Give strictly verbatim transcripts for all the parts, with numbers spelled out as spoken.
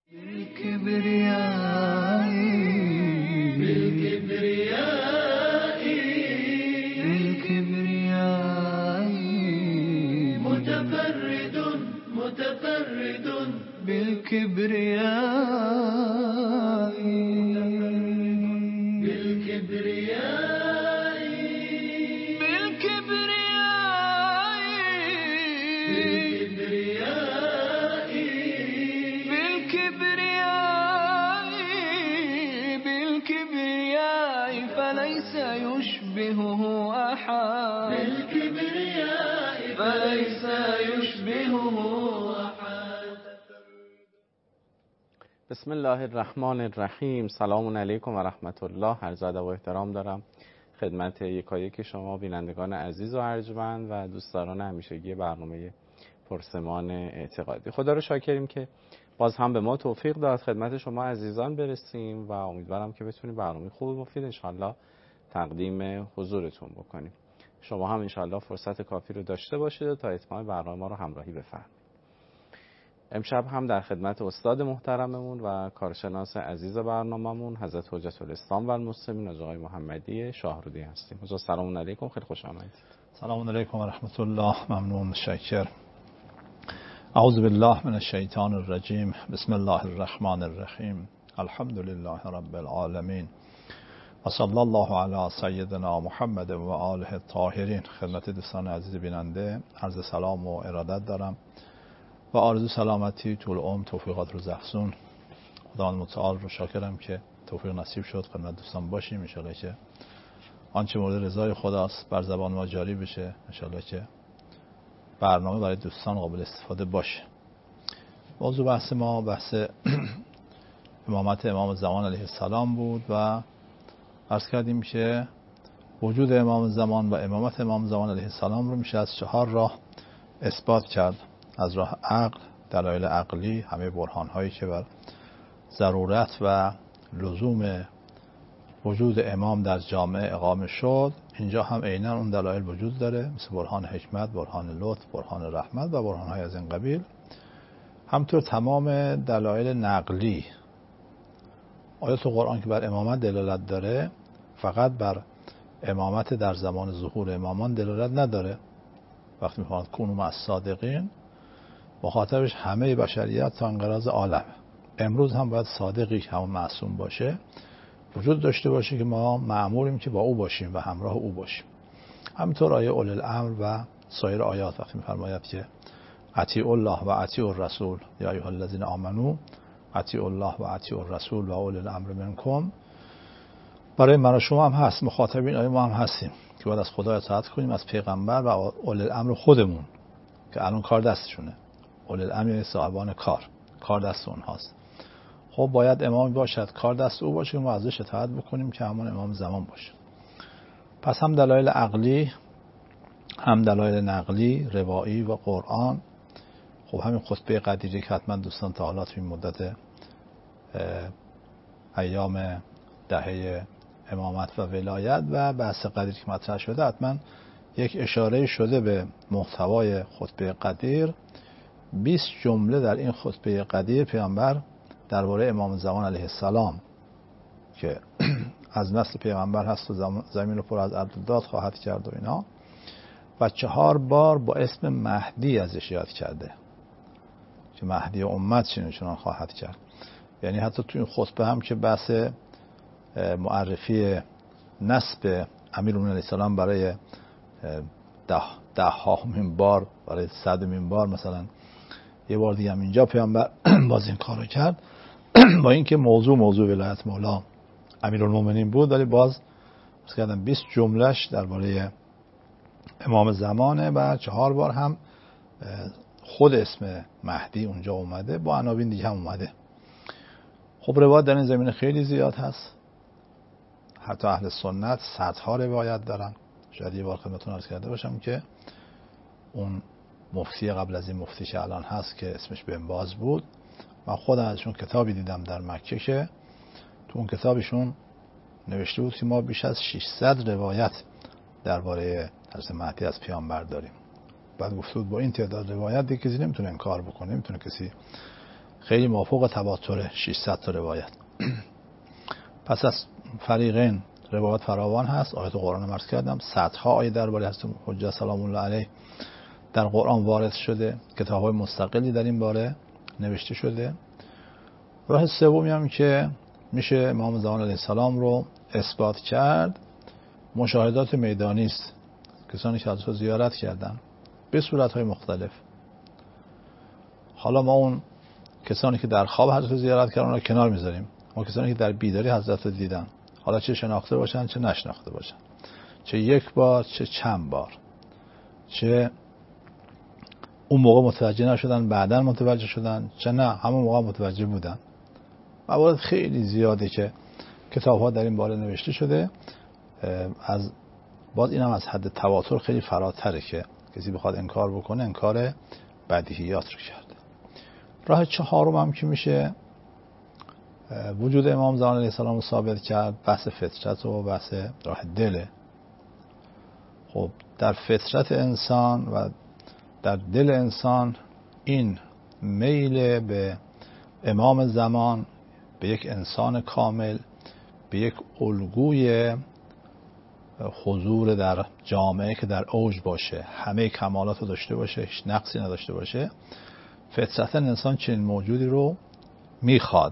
بالكبرياء بالكبرياء بالكبرياء متفرد متفرد بالكبرياء بالكبرياء بالكبرياء بالكبرياء بالكبرياء فليس يشبهه أحد بالكبرياء فليس يشبهه أحد. بسم الله الرحمن الرحیم. سلام علیکم و رحمت الله. عرض ادب و احترام دارم خدمت یکایک شما بینندگان عزیز و ارجمند و دوستداران همیشگی برنامه پرسمان اعتقادی. خدا رو شاکریم که باز هم به ما توفیق داد خدمت شما عزیزان برسیم و امیدوارم که بتونیم برنامه خوب و مفید انشالله تقدیم حضورتون بکنیم. شما هم انشالله فرصت کافی رو داشته باشید تا اتمام برنامه ما رو همراهی بفرمایید. امشب هم در خدمت استاد محترممون و کارشناس عزیز برنامه‌مون حضرت حجت الاسلام و المسلمین آقای محمدی شاهرودی هستیم. حضور سلام علیکم، خیلی خوش آمدید. سلام علیکم و رحمت الله. ممنون، متشکر. اعوذ بالله من الشیطان الرجیم. بسم الله الرحمن الرحیم. الحمد لله رب العالمین و صلی الله علی سیدنا محمد و آله الطاهرین. خدمت دوستان عزیز بیننده عرض سلام و ارادت دارم و آرزو سلامتی، طول عمر، توفیقات روز افزون. خداوند متعال رو شاکرم که توفیق نصیب شد خدمت دوستان باشیم. ان شاءالله که آنچه مورد رضای خداست بر زبان ما جاری بشه. ان شاءالله که برنامه برای دوستان قابل استفاده باشه. موضوع بحث ما بحث امامت امام زمان علیه السلام بود و عرض کردیم که وجود امام زمان و امامت امام زمان علیه السلام رو میشه از چهار راه اثبات کرد. از راه عقل، دلایل عقلی، همه برهان هایی که بر ضرورت و لزوم وجود امام در جامعه اقامه شد، اینجا هم عیناً اون دلایل وجود داره، مثل برهان حکمت، برهان لطف، برهان رحمت و برهان های از این قبیل. همطور تمام دلایل نقلی. آیات قرآن که بر امامت دلالت داره فقط بر امامت در زمان ظهور امامان دلالت نداره. وقتی میفرماید کونوا مع الصادقین، مخاطبش همه بشریت تا انقراض عالم. امروز هم باید صادقی که همون معصوم باشه وجود داشته باشه که ما مأموریم که با او باشیم و همراه او باشیم. همینطور آیه اولی الامر و سایر آیات وقتی میفرماید که اطیعوا الله و اطیعوا الرسول یا ایها الذین آمنوا اطیعوا الله و اطیعوا الرسول و اولی الامر منکم، برای من و شما هم هست. مخاطبین آیه ما هم هستیم که باید از خدا اطاعت کنیم، از پیغمبر و اولی الامر خودمون که الان کار دستشونه. اولی الامر یعنی صاحبان کار، کار دست اونهاست. خب باید امام باشد، کار دست او باشه، ما ازش اطاعت بکنیم که همون امام زمان باشه. پس هم دلایل عقلی، هم دلایل نقلی، روایی و قرآن. خب همین خطبه قدیری که حتما دوستان تا حالا توی مدت ایام دهه امامت و ولایت و بحث قدیر که مطرح شده حتما یک اشاره شده به محتوای خطبه قدیر. بیست جمله در این خطبه قدیر پیامبر درباره امام زمان علیه السلام که از نسل پیغمبر هست و زمین رو پر از عدل و داد خواهد کرد و اینا، و چهار بار با اسم مهدی ازش یاد کرده که مهدی امت چنین چنان خواهد کرد. یعنی حتی تو این خطبه هم که بحث معرفی نسب امیرالمومنین علیه السلام برای ده ده هامین بار، برای صدمین بار مثلا یه بار دیگه هم اینجا پیامبر باز این کارو کرد با اینکه موضوع موضوع ولایت مولا امیرالمومنین بود، ولی باز مثلا بیست جملهش درباره امام زمانه و چهار بار هم خود اسم مهدی اونجا اومده، با عناوین دیگه هم اومده. خب روایت در این زمینه خیلی زیاد هست. حتی اهل سنت صدها روایت دارن. شاید یه بار خدمتتون عرض کرده باشم که اون مفتی قبل از این مفتی که الان هست که اسمش بن باز بود، من خودم ازشون کتابی دیدم در مکه که تو اون کتابشون نوشته بود که ما بیش از ششصد روایت درباره حضرت مهدی از پیامبر داریم. بعد گفته بود با این تعداد روایت دیگه کسی نمیتونه انکار بکنه، نمیتونه کسی خیلی مافوق تواتر ششصد تا روایت. پس از فریقین روایات فراوان هست. آیات قرآن عرض کردم، صدها آیه درباره حضرت حجت سلام الله علیه در قرآن وارد شده، کتاب‌های مستقلی در این باره نوشته شده. راه سومی هم که میشه امام زمان علیه السلام رو اثبات کرد، مشاهدات میدانی است. کسانی که حضرت زیارت کردن به صورت‌های مختلف. حالا ما اون کسانی که در خواب حضرت زیارت کردن رو کنار میذاریم، ما کسانی که در بیداری حضرت رو دیدن، حالا چه شناخته باشن چه نشناخته باشن، چه یک بار چه چند بار، چه اون موقع متوجه نشدن بعداً متوجه شدن، چه نه همون موقع متوجه بودن. موارد خیلی زیاده که کتاب‌ها در این باره نوشته شده. از باز اینم از حد تواتر خیلی فراتره که کسی بخواد انکار بکنه، انکار بدیهیات رو کرده. راه چهارم هم که میشه وجود امام زمان علیه السلام رو ثابت کرد، بحث فطرت و بحث راه دله. خب در فطرت انسان و در دل انسان این میل به امام زمان، به یک انسان کامل، به یک الگوی حضور در جامعه که در اوج باشه، همه کمالات رو داشته باشه، هیچ نقصی نداشته باشه، فطرتا انسان چنین موجودی رو میخواد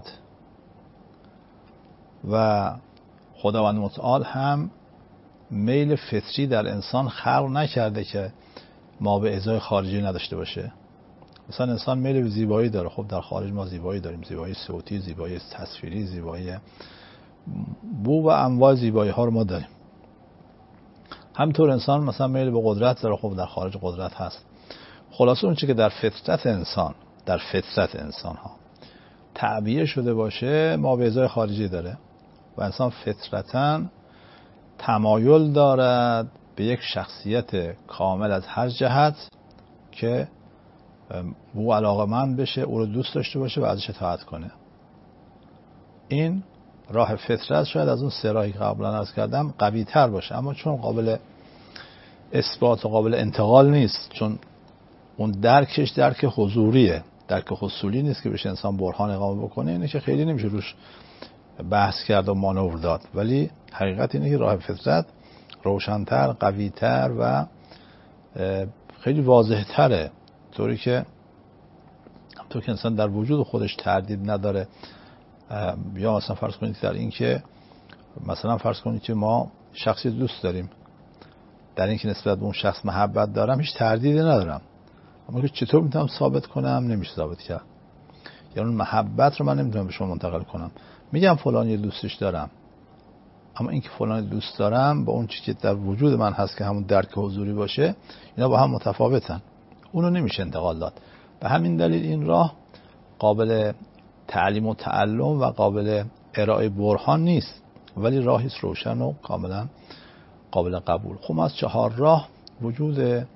و خداوند متعال هم میل فطری در انسان خلق نکرده که ما به ازای خارجی نداشته باشه. مثلا انسان میل به زیبایی داره، خب در خارج ما زیبایی داریم، زیبایی صوتی، زیبایی تصویری، زیبایی بو و انواع زیبایی ها رو ما داریم. همینطور انسان مثلا میل به قدرت داره، خب در خارج قدرت هست. خلاصه اون چیزی که در فطرت انسان، در فطرت انسان ها تعبیه شده باشه ما به ازای خارجی داره و انسان فطرتاً تمایل دارد به یک شخصیت کامل از هر جهت که او علاقه‌مند بشه، او رو دوست داشته باشه و ازش اطاعت کنه. این راه فطرت شاید از اون سه راهی که قبلا عرض کردم قوی تر باشه، اما چون قابل اثبات و قابل انتقال نیست، چون اون درکش درک حضوریه، درک حصولی نیست که بشه انسان برهان اقامه بکنه، اینه که خیلی نمیشه روش بحث کرد و مانور داد. ولی حقیقت اینه که راه فطرت روشن‌تر، قوی‌تر و خیلی واضح‌تره، طوری که تو که انسان در وجود خودش تردید نداره. یا مثلا فرض کنید در این که مثلا فرض کنید که ما شخصی دوست داریم، در این که نسبت به اون شخص محبت دارم هیچ تردیدی ندارم، اما که چطور میتونم ثابت کنم؟ نمیشه ثابت کرد. یعنی اون محبت رو من نمیتونم به شما منتقل کنم. میگم فلان یه دوستش دارم، اما این که فلان دوست دارم با اون چیزی که در وجود من هست که همون درک حضوری باشه، اینا با هم متفاوتن، اونو نمیشه انتقال داد. به همین دلیل این راه قابل تعلیم و تعلم و قابل ارائه برهان نیست، ولی راهی روشن و کاملا قابل قبول. خب از چهار راه وجود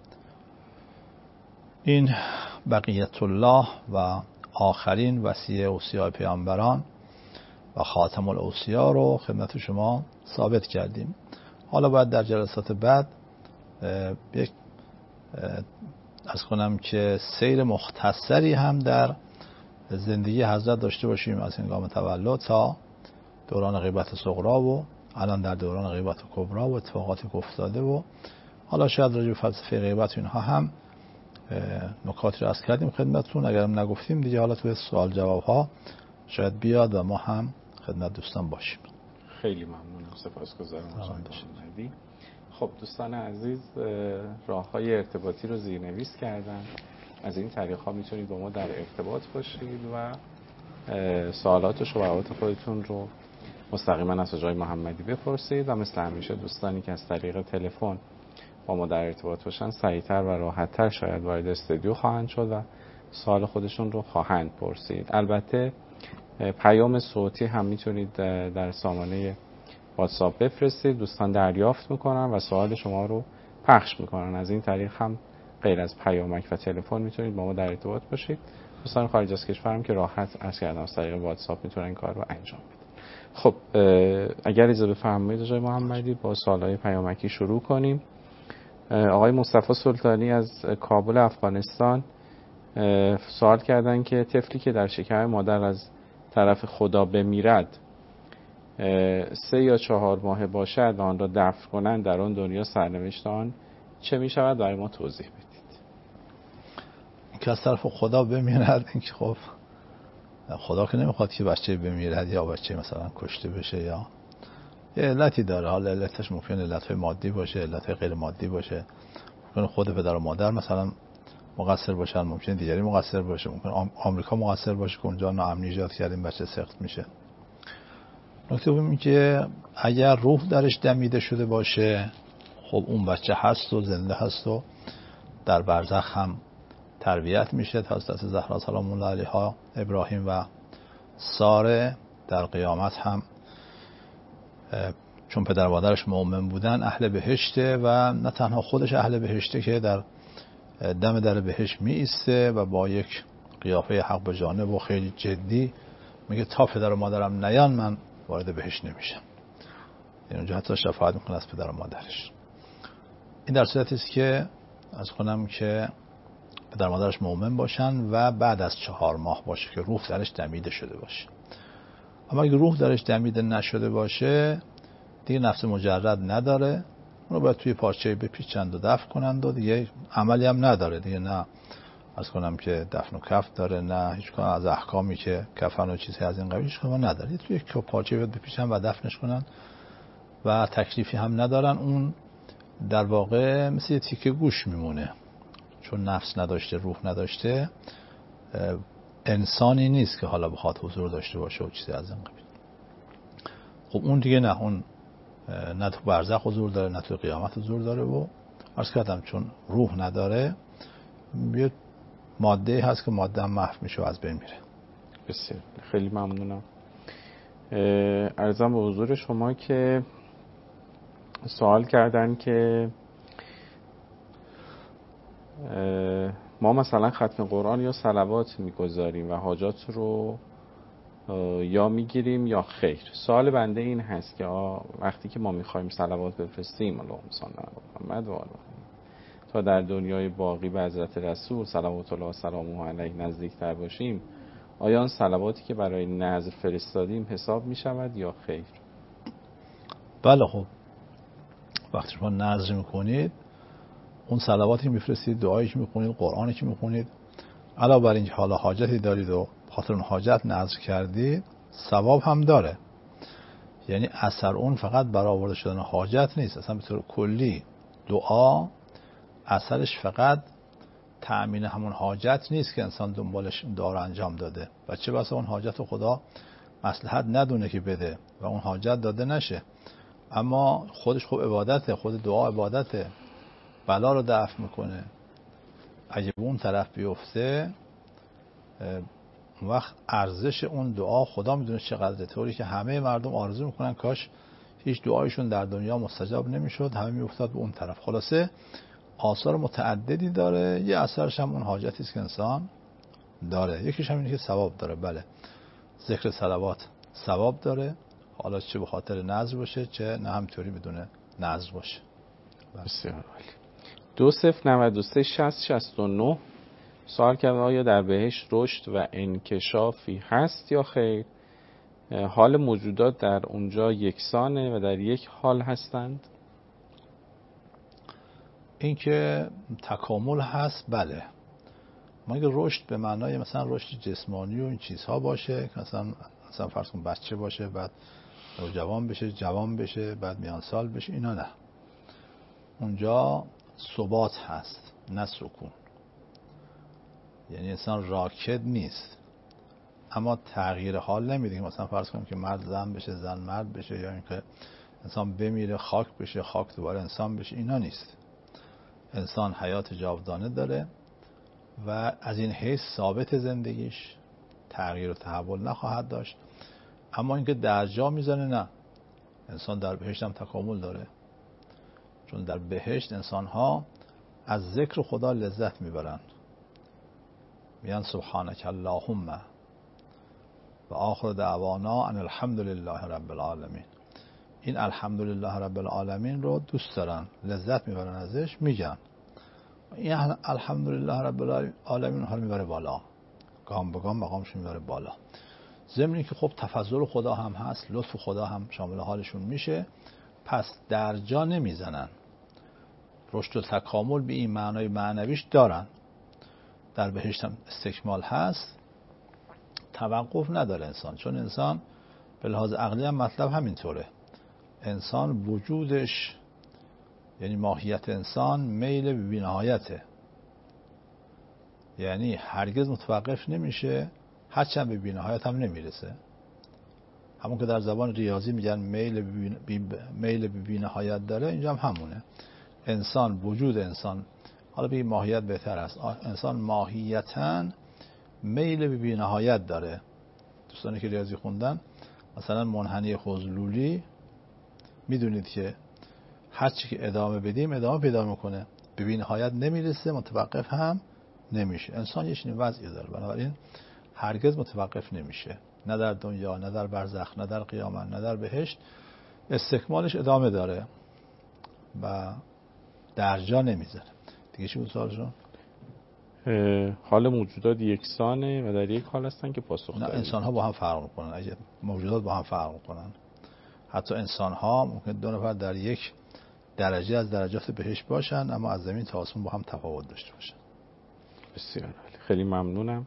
این بقیت الله و آخرین وصیه اوصیاء پیامبران و خاتم الاوصیا رو خدمت شما ثابت کردیم. حالا باید در جلسات بعد یک از کنم که سیر مختصری هم در زندگی حضرت داشته باشیم از هنگام تولد تا دوران غیبت صغرا و الان در دوران غیبت کبرا و اتفاقاتی که افتاده و حالا شاید راجع به فلسفه غیبت اینها هم نکاتی رو عرض کردیم خدمتتون. اگرم نگفتیم دیگه حالا تو سوال جواب ها شاید بیاد و ما هم خدمت دوستان باشیم. خیلی ممنونم، سپاسگزارم. خب دوستان عزیز، راه‌های ارتباطی رو زیرنویس کردن. از این طریق ها میتونید با ما در ارتباط باشید و سوالات و شبهات خودتون رو مستقیما از جای محمدی بپرسید و مثل همیشه دوستانی که از طریق تلفن با ما در ارتباط باشن سریعتر و راحتتر شاید وارد استودیو خواهند شد و سوال خودشون رو خواهند پرسید. البته پیام صوتی هم میتونید در سامانه واتساپ بفرستید، دوستان دریافت میکنن و سوال شما رو پخش میکنن. از این طریق هم غیر از پیامک و تلفن میتونید با ما در ارتباط باشید. دوستان خارج از کشور هم که راحت از کردن از طریق واتساپ میتونن این کار رو انجام بدن. خب اگر اجازه بفرمایید آقای محمدی با سوالای پیامکی شروع کنیم. آقای مصطفی سلطانی از کابل افغانستان سوال کردن که طفلی که در شکم مادر از طرف خدا بمیرد سه یا چهار ماه باشد و آن را دفن کنند، در آن دنیا سرنوشت آن چه می شود؟ برای ما توضیح بدید. که از طرف خدا بمیرد، این که خب خدا که نمیخواد که بچه بمیرد یا بچه مثلا کشته بشه، یا یه علتی داره. حالا علتش ممکنه علتهای مادی باشه، علتهای غیر مادی باشه، ممکنه خود پدر و مادر مثلا مقصر باشن، ممکنه دیگری مقصر باشه، ممکنه آمریکا مقصر باشه که اونجا ناامنی ایجاد کرد این بچه سخت میشه. نکته دوم این که اگر روح درش دمیده شده باشه، خب اون بچه هست و زنده هست و در برزخ هم تربیت میشه. حضرت زهرا سلام الله علیها، ابراهیم و ساره در قیامت هم چون پدر و مادرش مؤمن بودن اهل بهشته، و نه تنها خودش اهل بهشته که در دم در بهشت می ایسته و با یک قیافه حق به جانب و خیلی جدی میگه تا پدر و مادرم نیان من وارد بهشت نمیشم. این اونجا حتی شفاعت میکنه از پدر و مادرش. این در صورتی است که از خونم که پدر و مادرش مؤمن باشن و بعد از چهار ماه باشه که روح درش دمیده شده باشه. اما اگه روح درش دمیده نشده باشه دیگه نفس مجرد نداره، اون رو باید توی پارچه بپیچند و دفن کنند و دیگه عملی هم نداره دیگه. نه از کنم که دفن و کفن داره، نه هیچ کنم از احکامی که کفن و چیزی از این قبیل هیچ کنم نداره. توی پارچه باید بپیچند و دفنش کنند و تکلیفی هم ندارن. اون در واقع مثل یه تیکه گوش میمونه، چون نفس نداشته، روح نداشته، انسانی نیست که حالا بخواد حضور داشته باشه و چیزی از این قبیل. خب اون دیگه نه، اون نه تو برزخ حضور داره نه تو قیامت حضور داره و عرض کردم چون روح نداره یه ماده هست که ماده هم محو میشه و از بین میره. بسیار خیلی ممنونم. عرضم به حضور شما که سوال کردن که ما مثلا ختم قرآن یا صلوات میگذاریم و حاجات رو یا میگیریم یا خیر. سوال بنده این هست که وقتی که ما میخوایم صلوات بفرستیم اللهم صل علی محمد و آله تا در دنیای باقی به حضرت رسول صلوات الله و سلامه علیه نزدیکتر باشیم، آیا آن صلواتی که برای نذر فرستادیم حساب میشود یا خیر؟ بله. خب وقتی شما نذر میکنید اون صلواتی میفرستید، دعایی که میخونید، قرآنی که میخونید، علاوه بر اینکه حالا حاجتی دارید و خاطر اون حاجت نذر کردید ثواب هم داره. یعنی اثر اون فقط برآورده شدن حاجت نیست، اصلا به طور کلی دعا اثرش فقط تأمین همون حاجت نیست که انسان دنبالش دعا رو انجام داده و چه بسا اون حاجت رو خدا مصلحت ندونه که بده و اون حاجت داده نشه، اما خودش خوب عبادته، خود دعا عبادته، بلا رو دفع میکنه. اگه به اون طرف بیفته اون وقت ارزش اون دعا خدا میدونه چقدره، طوری که همه مردم آرزو میکنن کاش هیچ دعایشون در دنیا مستجاب نمیشد، همه میافتاد به اون طرف. خلاصه آثار متعددی داره. یه اثرش هم اون حاجتی است که انسان داره. یکیش هم اینه که ثواب داره. بله، ذکر صلوات ثواب داره، حالا چه به خاطر نذر باشه چه نه همطوری بدون نذر باشه. بسیار عالی. دو صفر نود و سه شصت شصت و نه سوال کرد آیا در بهشت رشد و انکشافی هست یا خیر؟ حال موجودات در اونجا یکسانه و در یک حال هستند؟ این که تکامل هست، بله. ما اگه رشد به معنای مثلا رشد جسمانی و این چیزها باشه که مثلا مثلا فرض کن بچه باشه بعد جوان بشه جوان بشه بعد میان سال بشه، اینا نه. اونجا ثبات هست نه سکون. یعنی انسان راکد نیست اما تغییر حال نمیده که مثلا فرض کنیم که مرد زن بشه زن مرد بشه یا اینکه انسان بمیره خاک بشه خاک دوباره انسان بشه، اینا نیست. انسان حیات جاودانه داره و از این حیث ثابت زندگیش تغییر و تحول نخواهد داشت. اما اینکه درجا میزنه نه، انسان در بهشت هم تکامل داره، چون در بهشت انسان ها از ذکر خدا لذت میبرن، میگن سبحانك اللهم و آخر دعوانا ان الحمد لله رب العالمین. این الحمدلله رب العالمین رو دوست دارن، لذت میبرن ازش، میگن. این الحمدلله رب العالمین ها رو میبره بالا، گام به گام مقامش میبره بالا. ضمن که خب تفضل خدا هم هست، لطف خدا هم شامل حالشون میشه، پس در جا نمیزنن. رشد و تکامل به این معنای معنویش دارن، در بهشت هم استکمال هست، توقف نداره انسان. چون انسان به لحاظ عقلی هم مطلب همینطوره، انسان وجودش یعنی ماهیت انسان میل به بی‌نهایته، یعنی هرگز متوقف نمیشه، هرچند به بی‌نهایت هم نمیرسه. همون که در زبان ریاضی میگن میل میل به بی‌نهایت داره، اینجا هم همونه. انسان وجود انسان، حالا به ماهیت بهتر است، انسان ماهیتاً میل به بی‌نهایت داره. دوستانی که ریاضی خوندن مثلا منحنی حضلولی میدونید که هر چی که ادامه بدیم ادامه پیدا میکنه، به بی‌نهایت نمیرسه، متوقف هم نمیشه. انسان یه چنین وضعی داره، بنابراین هرگز متوقف نمیشه، نه در دنیا، نه در برزخ، نه در قیامت، نه در بهشت. استکمالش ادامه داره و در جا نمیذاره. دیگه چی بود سوالشون؟ حال موجودات یکسانه و در یک حال هستن که پاسخ نه، دارن. انسان ها با هم فرق میکنن. اگه موجودات با هم فرق میکنن، حتی انسان ها ممکن دو نفر در یک درجه از درجات بهشت باشن، اما از زمین تا آسمون با هم تفاوت داشته باشن. بسیار عالی، خیلی ممنونم.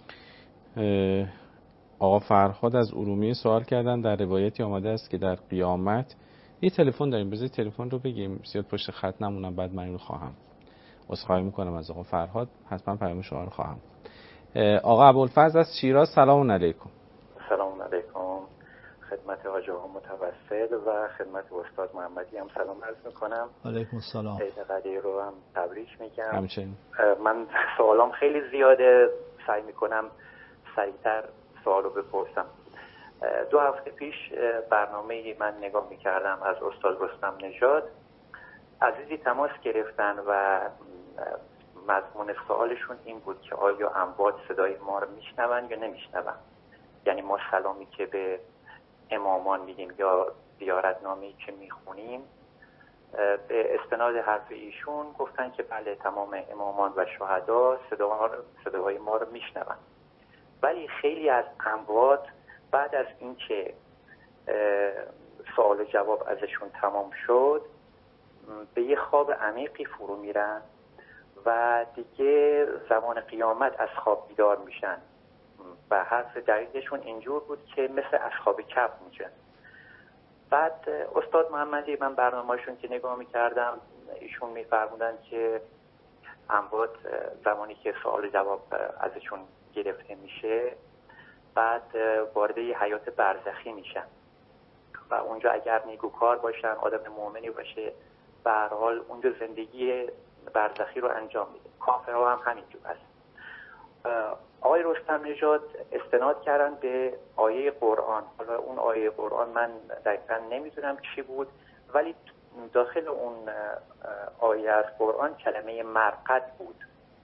آقا فرهاد از ارومیه سوال کردن، در روایتی آمده است که در قیامت یه تلفن داریم، بذارید تلفن رو بگیم زیاد پشت خط نمونم، بعد من اینو خواهم عذرخواهی میکنم از آقا فرهاد، حتما پیام شما رو خواهم. آقا ابوالفضل از شیراز، سلام علیکم. سلام علیکم، خدمت حاج آقا متوسل و خدمت استاد محمدی هم سلام عرض میکنم. علیکم السلام. عید قدیر رو هم تبریک میگم. همچنین. من سوالام خیلی زیاده، سعی میکنم سریعتر سوال رو بپرسم. دو هفته پیش برنامه من نگاه میکردم از استاد رستم نژاد، عزیزی تماس گرفتن و مضمون سوالشون این بود که آیا اموات صدای ما رو میشنون یا نمیشنون. یعنی ما سلامی که به امامان میگیم یا زیارتنامه‌ای که میخونیم، به استناد حرف ایشون گفتن که بله تمام امامان و شهدا صداهای ما رو میشنون. ولی خیلی از اموات بعد از اینکه سوال و جواب ازشون تمام شد به یه خواب عمیقی فرو میرن و دیگه زمان قیامت از خواب بیدار میشن و حرف دقیقشون اینجور بود که مثل اصحاب کهف میشن. بعد استاد محمدی من برنامه‌شون که نگاه میکردم، ایشون میفرمودن که اموات زمانی که سوال جواب ازشون گرفته میشه بعد وارد یه حیات برزخی میشن و اونجا اگر نیکوکار باشن، آدم مؤمنی باشه، به هر حال اونجا زندگی برزخی رو انجام میده. کافرها هم همینجور هست. آقای رستم نژاد استناد کردن به آیه قرآن. حالا اون آیه قرآن من دقیقا نمیدونم چی بود، ولی داخل اون آیه از قرآن کلمه مرقد بود.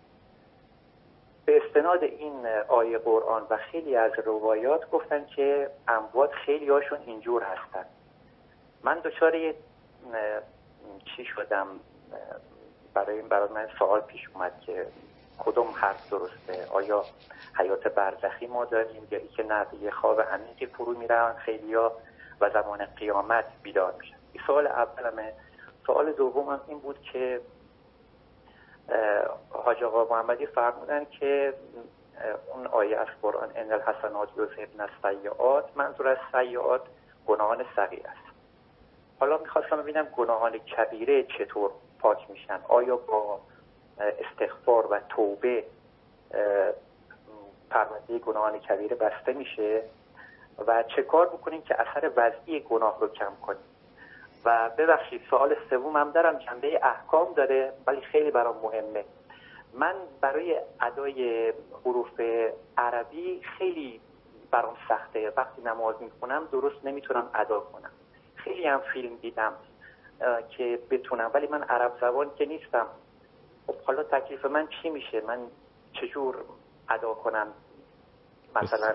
به استناد این آیه قرآن و خیلی از روایات گفتن که اموات خیلی هاشون اینجور هستن. من دچار چی شدم، برای این برای من سوال پیش اومد که کدوم حرف درسته؟ آیا حیات برزخی ما داریم یا ای که نه یه خواب عمیقی فرو میرن خیلیا و زمان قیامت بیدار میشن؟ این سوال اولمه. سوال دومم این بود که حاج آقا محمدی فرمودن که اون آیه از قرآن ان الحسنات یذهبن السیئات، منظور از سیئات گناهان صغیر است. حالا میخواستم ببینم گناهان کبیره چطور پاک میشن؟ آیا با استغفار و توبه پرونده گناهان کبیره بسته میشه و چه کار بکنیم که اثر وضعی گناه رو کم کنیم؟ و ببخشید سوال سومم دارم، جنبه احکام داره ولی خیلی برام مهمه. من برای ادای حروف عربی خیلی برام سخته، وقتی نماز میخونم درست نمیتونم ادا کنم. خیلی هم فیلم دیدم که بتونم، ولی من عرب زبان که نیستم. خب حالا تکلیف من چی میشه؟ من چجور ادا کنم مثلا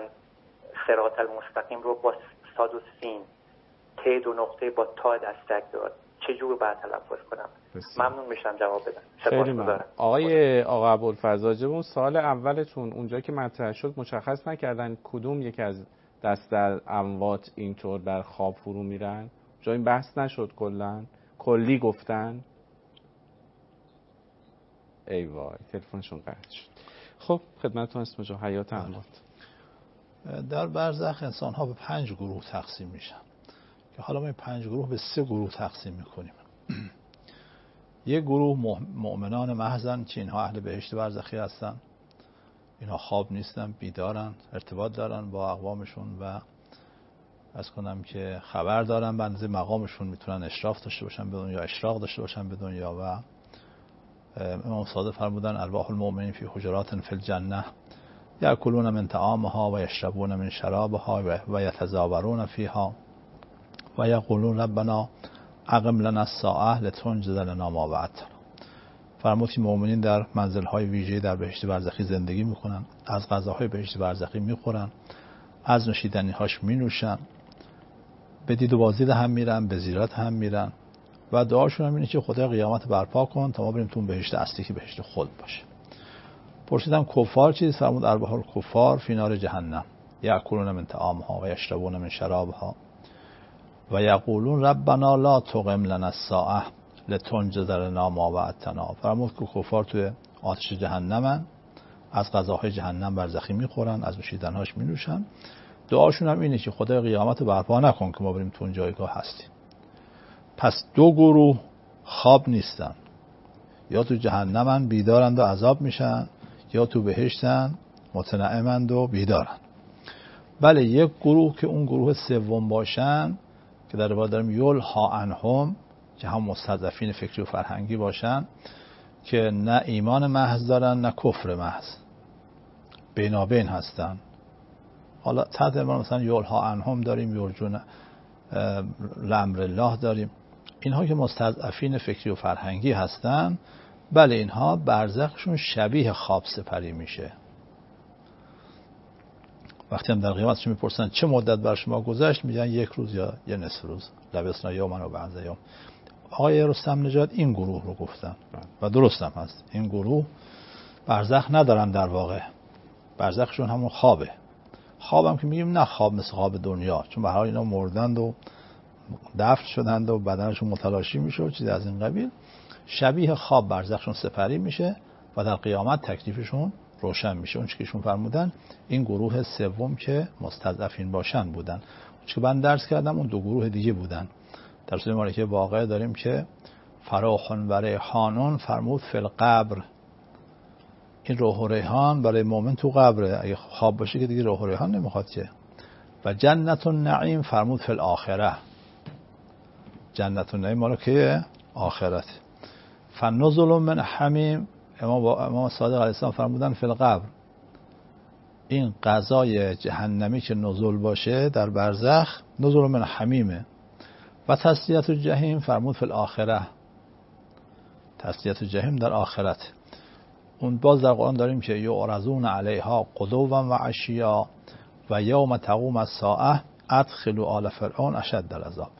صراط المستقیم رو با صاد و سین، ت دو نقطه با تا دستک داد؟ چجور باید تلفظ کنم؟ بسیار. ممنون میشم جواب بدم. خیلی ممنون. آقای آقا ابوالفضل راجب اون سوال اولتون اونجا که مطرح شد مشخص نکردن کدوم یک از دست در اموات اینطور در خواب فرو میرن؟ جا این بحث نشد کلا؟ کلی گفتن؟ ای وای تلفنشون قطع شد. خب خدمتتون اسم جا حیات اموات. در برزخ انسان ها به پنج گروه تقسیم میشن که حالا ما این پنج گروه به سه گروه تقسیم میکنیم. یک گروه مؤمنان محضن که اینها اهل بهشت برزخی هستن، اینها خواب نیستن، بیدارن، ارتباط دارن با اقوامشون و از کنم که خبر دارن به اندازه مقامشون میتونن اشراف داشته باشن به دنیا، اشراق داشته باشن به دنیا. و امام صادق فرمودن ارواح المؤمنین فی حجرات فی الجنه یاکلون من طعامها و یشربون من شرابها و یتزاورون فیها و یقولون ربنا اقم لنا الساعه لتنجز لنا ما وعدتنا. فرمود که مؤمنین در منزل‌های ویژه در بهشت برزخی زندگی میکنن، از غذاهای بهشت برزخی میخورن، از نوشیدنی‌هاش مینوشن، به دید و بازدید هم میرن، به زیارت هم میرن و دعاشون هم اینه که خدای قیامت برپا کن تا ما بریم تو بهشت اصلی که بهشت خلد باشه. پرسیدم کفار چیز؟ فرمود ارواح الکفار فی نار جهنم یاکلون من طعامها و یشربون من شرابها و یقولون ربنا لا تقم لنا الساعه لتنجز لنا ما وعدتنا. فرمود که کفار توی آتش جهنمن، از غذاهای جهنم برزخی میخورن، از نوشیدنهاش مینوشن، دعاشون هم اینه که خدای قیامت برپا نکن که ما بریم تو اون جایگاه هستیم. پس دو گروه خواب نیستن، یا تو جهنمن بیدارند و عذاب میشن، یا تو بهشتن متنعمند و بیدارن. بله یک گروه که اون گروه سوم باشن که در روایت داریم یلها عنهم، که هم مستضعفین فکری و فرهنگی باشن که نه ایمان محض دارن نه کفر محض، بینابین هستن. حالا تحت عنوان مثلا یلها عنهم داریم، یرجون لامر الله داریم. اینها که مستضعفین فکری و فرهنگی هستن، بله اینها برزخشون شبیه خواب سپری میشه. وقتی هم در قیامتشون میپرسن چه مدت بر شما گذشت، میگن یک روز یا یه نصف روز، لبسنا یوما و بعض یوم. آقای رستم نژاد این گروه رو گفتن و درست هم هست. این گروه برزخ ندارن، در واقع برزخشون همون خوابه. خوابم که میگیم نه خواب مثل خواب دنیا، چون به هر حال اینا مردند و دفن شدند و بدنشون متلاشی میشه و چیزی از این قبیل. شبیه خواب برزخشون سپری میشه و در قیامت تکلیفشون روشن میشه. اون چیزی که ایشون فرمودن این گروه سوم که مستضعفین باشن بودن. اون چیزی که من درس کردم اون دو گروه دیگه بودن. در سوره مالکه واقعه داریم که فراخ و ریحان فرمود فی القبر. این روح و ریحان برای مؤمن تو قبره، اگه خواب باشه که دیگه روح و ریحان نمیخواد که. و جنت النعیم فرمود فی الاخره. جنت النعیم مال که آخرت. فنزل من حمیم، امام امام صادق علیه السلام فرمودن فی القبر. این غذای جهنمی که نزول باشه در برزخ نزل من حمیمه. و تسلیت الجحیم فرمود فی الاخره. تسلیت الجحیم در آخرت. اون باز در قرآن داریم که یعرضون علیها غدوا و عشیا و یوم تقوم الساعه ادخلوا آل فرعون اشد العذاب.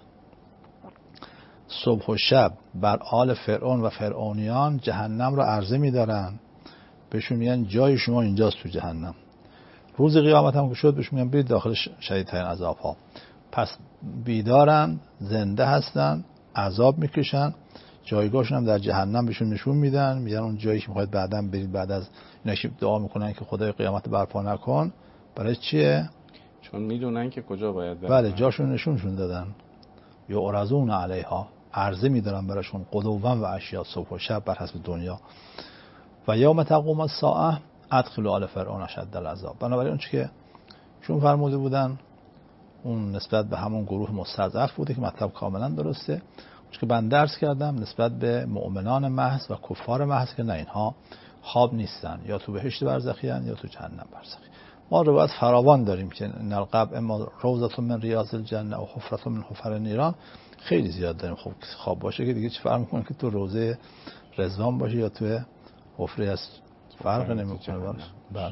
صبح و شب بر آل فرعون و فرعونیان جهنم رو عرضه می‌دارن، بهشون میگن جای شما اینجاست تو جهنم. روز قیامت هم که شد بهشون میگن برید داخل شدیدترین عذاب‌ها. پس بیدارن، زنده هستن، عذاب میکشن، جایگاهشون هم در جهنم بهشون نشون میدن، میگن اون جایی که میخواید بعداً برید. بعد از اینا که دعا میکنن که خدای قیامت برپا نکن، برای چیه؟ چون میدونن که کجا باید برن. بله جاشون نشونشون دادن. یعرضون علیها، عرضه میدارن براشون غدوا و عشیا، صبح و شب بر حسب دنیا. و یوم تقوم الساعه ادخلوا آل فرعون اشد العذاب. بنابراین اون چیزی که چون فرموده بودن اون نسبت به همون گروه مستضعف بوده که مطلب کاملا درسته. چون که من درس کردم نسبت به مؤمنان محض و کفار محض که نه اینها خواب نیستن، یا تو بهشت برزخی ان یا تو جهنم برزخی. ما روایت فراوان داریم که ان القبر اما روضة من ریاض الجنه و حفرة من حفر النیران. خیلی زیاد داریم. خب خواب باشه که دیگه چه فرق میکنه که تو روضه رضوان باشه یا تو حفره از فرق نمیکنه. بله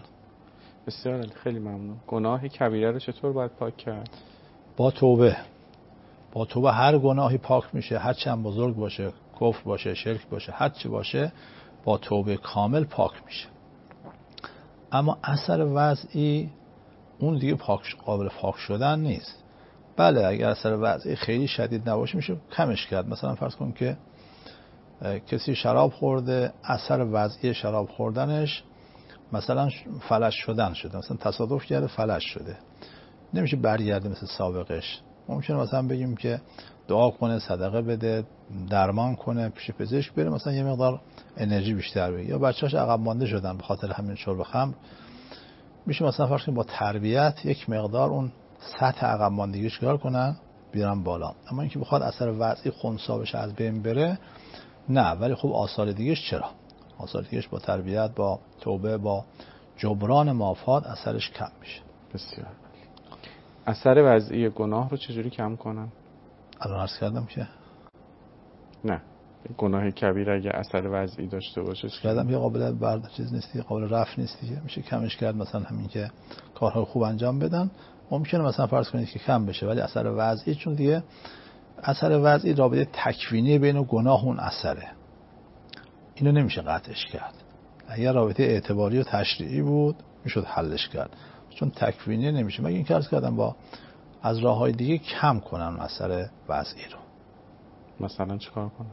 بسیار خیلی ممنون. گناه کبیره رو چطور باید پاک کرد؟ با توبه. با توبه هر گناهی پاک میشه، هر چند بزرگ باشه، کفر باشه، شرک باشه، هر چی باشه با توبه کامل پاک میشه. اما اثر وضعی اون دیگه پاک، قابل پاک شدن نیست. بله اگر اثر وضعی خیلی شدید نباشه میشه کمش کرد. مثلا فرض کن که کسی شراب خورده، اثر وضعی شراب خوردنش مثلا فلج شدن شده، مثلا تصادف کرده فلج شده، نمیشه برگرده مثل سابقش. ممکنه مثلا بگیم که دعا کنه، صدقه بده، درمان کنه، پیش پزشک بره، مثلا یه مقدار انرژی بیشتر بگیره. یا بچه‌هاش عقب مانده شدن به خاطر همین شرب خمر، میشه مثلا فرض کنیم با تربیت یک مقدار اون سطح عقب ماندگیش کار کنن بیارن بالا. اما اینکه بخواد اثر وضعی خنثی بشه از بین بره، نه. ولی خب آثار دیگه‌اش چرا؟ آثار دیگه‌اش با تربیت، با توبه، با جبران مافات اثرش کم میشه. بسیار. اثر وضعی گناه رو چجوری کم کنم؟ الان عرض کردم که نه، گناه کبیر اگه اثر وضعی داشته باشه کردم یه قابل برد چیز نیستی، قابل رفع نیستی، میشه کمش کرد. مثلا همین که کارهای خوب انجام بدن ممکنه مثلا فرض کنید که کم بشه، ولی اثر وضعی، چون دیگه اثر وضعی رابطه تکوینی بین گناه اون اثره، اینو نمیشه قطعش کرد. اگر رابطه اعتباری و تشریعی بود میشد حلش کرد، چون تکوینی نمیشه. مگه این که عرض کردم با از راههای دیگه کم کنن اثر وضعی رو. مثلا چیکار کنم؟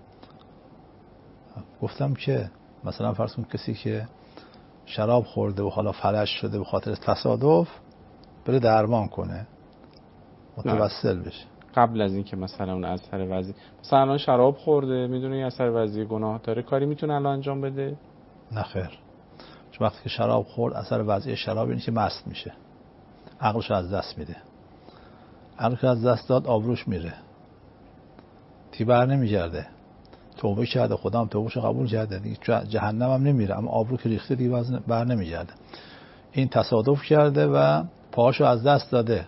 گفتم که مثلا فرض کن کسی که شراب خورده و حالا فلج شده به خاطر تصادف، بره درمان کنه، متوسل بشه. قبل از این که مثلا اون اثر وضعی، مثلا الان شراب خورده، میدونه این اثر وضعی گناه داره، کاری میتونه الان انجام بده؟ نه خیر. چون وقتی که شراب خورد اثر وضعی شراب اینه که مست میشه، عقلش از دست میده. عقلش از دست داد آبروش میره، تی بر نمیگرده. توبه کرده، خدا هم توبهشو قبول کرده دیگه، جهنم هم نمیره، اما آبرو که ریخته دیگه بر نمیگرده. این تصادف کرده و پاهاشو از دست داده،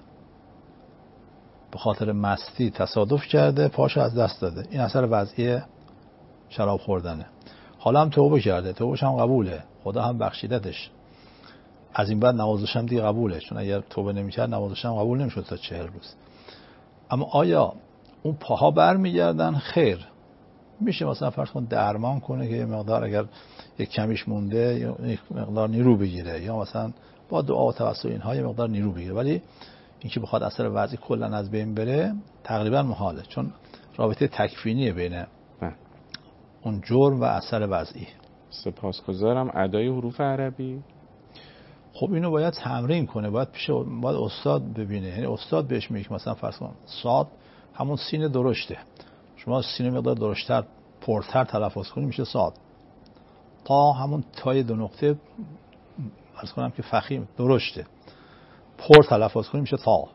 به خاطر مستی تصادف کرده، پاهاشو از دست داده. این اثر وضعی شراب خوردنه. حالا هم توبه کرده، توبهش هم قبوله، خدا هم بخشیدتش، از این بعد نمازش هم دیگه قبوله، چون اگر توبه نمیکرد نمازش هم قبول نمیشد تا چهل روز. اما آیا اون پاها برمیگردن؟ خیر. میشه مثلا فرض کن درمان کنه که یه مقدار اگر یک کمیش مونده یا یک مقدار نیرو بگیره، یا مثلا با دعا و توسل اینها یه مقدار نیرو بگیره. ولی اینکه بخواد اثر وضعی کلا از بین بره تقریبا محاله، چون رابطه تکوینیه بین اون جرم و اثر وضعی. سپاسگزارم. ادای حروف عربی خب اینو باید تمرین کنه، باید پیش باید استاد ببینه. یعنی استاد بهش میگه مثلا فرض کن صاد همون سین درشته، شما سین مقدار درشتر پرتر تلفظ کنی میشه صاد. تا همون تای دو نقطه عرض کنم که فخیم درشته، پر تلفظ کنی میشه تا.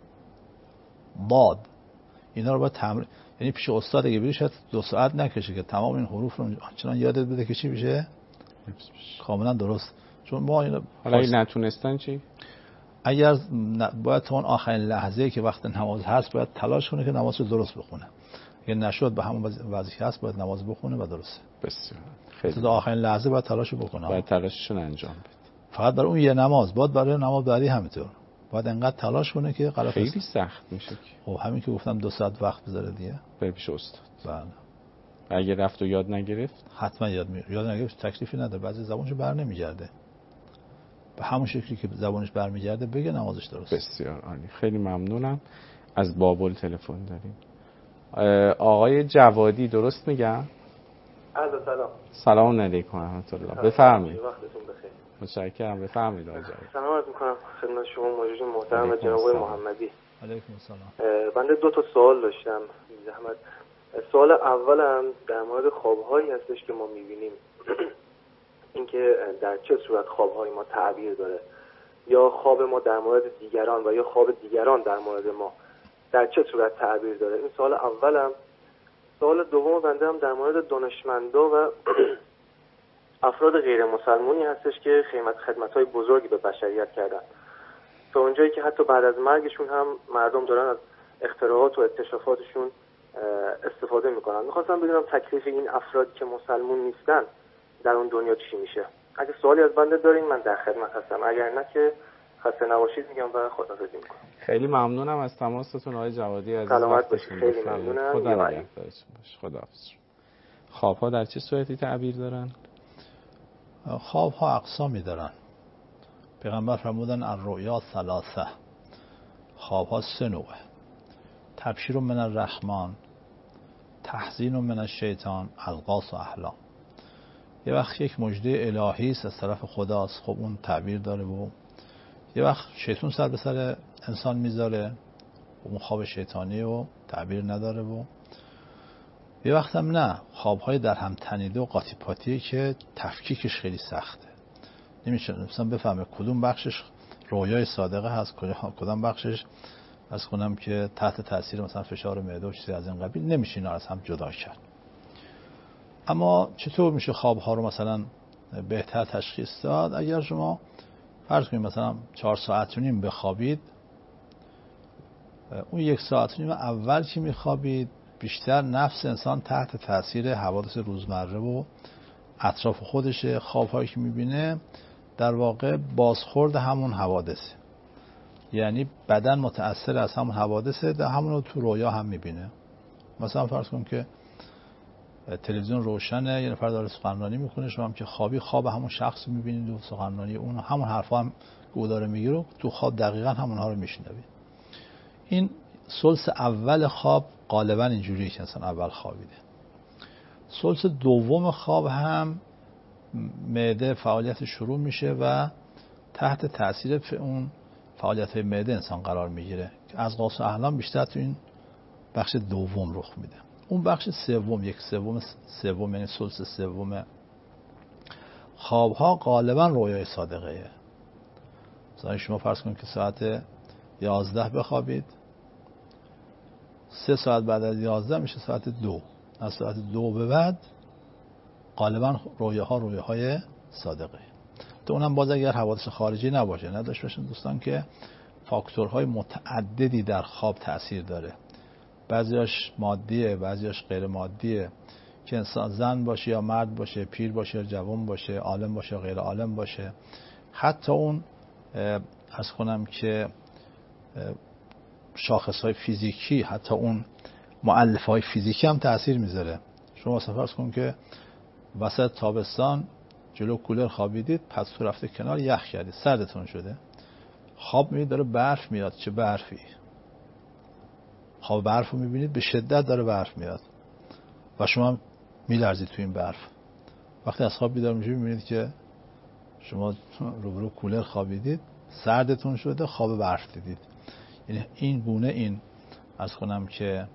ضاد اینا رو باید تمرین، یعنی پیش استاد اگه بری شاید دو ساعت نکشه که تمام این حروف رو چنان یادت بده که چی بشه کاملا درست. چون ما اینا حالا اگه نتونستن چی؟ اگر باید تا اون آخرین لحظه که وقت نماز هست باید تلاش کنه که نماز رو درست بخونه. اگه نشد به همون وظیفه هست باید نماز بخونه و درسته. بسیار. خیلی. تا آخرین لحظه باید تلاش بکنه. باید تلاششون انجام بده. فقط برای اون یه نماز، باید برای نماز بعدی همینطور. باید انقدر تلاش کنه که غلط خیلی سخت میشه که. خب همین که گفتم دو ساعت وقت بذاره دیگه. بره پیش استاد. بله. اگه رفت و یاد نگرفت؟ حتما یاد میگیره. یاد نگرفت تکلیفی نداره. بعضی زبانش بر نمیگرده. به همون شکلی که زبانش برمیگرده بگه نمازش درست. بسیار عالی. خیلی ممنونم. از بابل تلفن داریم. آقای جوادی درست میگم؟ عرض سلام. سلام علیکم و رحمت الله. بفرمایید. وقتتون بخیر. متشکرم. بفرمایید آقای جوادی. سلام عرض می‌کنم خدمت شما مجید محترم و جناب آقای محمدی. علیکم السلام. بنده دو تا سوال داشتم. زحمت. سوال اولم در مورد خواب‌هایی هستش که ما می‌بینیم. اینکه در چه صورت خواب‌های ما تعبیر داره، یا خواب ما در مورد دیگران و یا خواب دیگران در مورد ما در چه صورت تعبیر داره. این سوال اولم. سوال دوم بنده هم در مورد دانشمندا و افراد غیر مسلمانی هستش که خدمت خدمت‌های بزرگی به بشریت کردن، تا اونجایی که حتی بعد از مرگشون هم مردم دارن از اختراعات و اکتشافاتشون استفاده میکنن. میخواستم بدونم تکلیف این افراد که مسلمون نیستن در اون دنیا چی میشه. اگه سوالی از بنده دارین من در خدمت هستم، اگر نه که خسته نباشید میگم و خداحافظی میکنم. خیلی ممنونم از تماستون آقای جوادی عزیز. سلامت باشید. خیلی ممنونم. خدا نگهدارتون باشه. خداحافظ. خواب‌ها در چه صورتی تعبیر دارن؟ خواب‌ها اقسامی دارن. پیغمبر فرمودن الرؤیا ثلاثه، خواب‌ها سه نوعه: تبشیر من الرحمن، تحزین من الشیطان، الغاث و احلام. یه وقت یک مژده الهی است از طرف خداست، خب اون تعبیر داره، و یه وقت شیطان سر به سر انسان میذاره، اون خواب شیطانی و تعبیر نداره، و یه وقت هم نه، خوابهای در هم تنیده و قاطی پاتیه که تفکیکش خیلی سخته، نمیشه مثلا بفهمه کدوم بخشش رویای صادقه هست، کدوم بخشش از کنم که تحت تاثیر مثلا فشار معده و چیزی از این قبیل، نمیشه اینا از هم جدا کرد. اما چطور میشه خوابها رو مثلا بهتر تشخیص داد؟ اگر شما فرض کنید مثلا چهار ساعت و نیم بخوابید، اون یک ساعت و نیم اول که میخوابید بیشتر نفس انسان تحت تاثیر حوادث روزمره و اطراف خودشه. خوابهایی که میبینه در واقع بازخورد همون حوادثه، یعنی بدن متأثر از همون حوادثه، در همون رو تو رویا هم میبینه. مثلا فرض کن که تلویزیون روشنه، یه نفر داره سخنرانی میکنه، شما هم که خوابی خواب همون شخص میبینید و سخنرانی اون همون حرفا هم که او داره میگه رو تو خواب دقیقاً همونها رو میشنوید. این ثلث اول خواب غالبا اینجوریه که انسان اول خوابیده. ثلث دوم خواب هم معده فعالیت شروع میشه و تحت تاثیر اون فعالیت معده انسان قرار میگیره که از غاث و احلام بیشتر تو این بخش دوم رخ میده. اون بخش سوم، یک سوم سوم یعنی ثلث سوم خوابها غالبا رویای صادقه. مثلا شما فرض کنید که ساعت یازده بخوابید، سه ساعت بعد از یازده میشه ساعت دو، از ساعت دو به بعد غالبا رویاها رویاهای صادقه. تو اونم باز اگر حوادث خارجی نباشه، نداشت باشن دوستان که فاکتورهای متعددی در خواب تأثیر داره، بعضیاش مادیه، بعضیاش غیر مادیه، که انسان زن باشه یا مرد باشه، پیر باشه یا جوان باشه، عالم باشه یا غیر عالم باشه، حتی اون عرض کنم که شاخصهای فیزیکی، حتی اون مؤلفه‌های فیزیکی هم تأثیر میذاره. شما فرض کن که وسط تابستان جلو کولر خوابیدید، پس تو رفته کنار، یخ کردید، سردتون شده، خواب میبینید داره برف میاد. چه برفی؟ خواب برف رو میبینید به شدت داره برف میاد و شما میلرزید تو این برف. وقتی از خواب بیدار میشید میبینید که شما روبرو کولر خوابیدید، سردتون شده، خواب برف دیدید. یعنی این گونه این از کنم که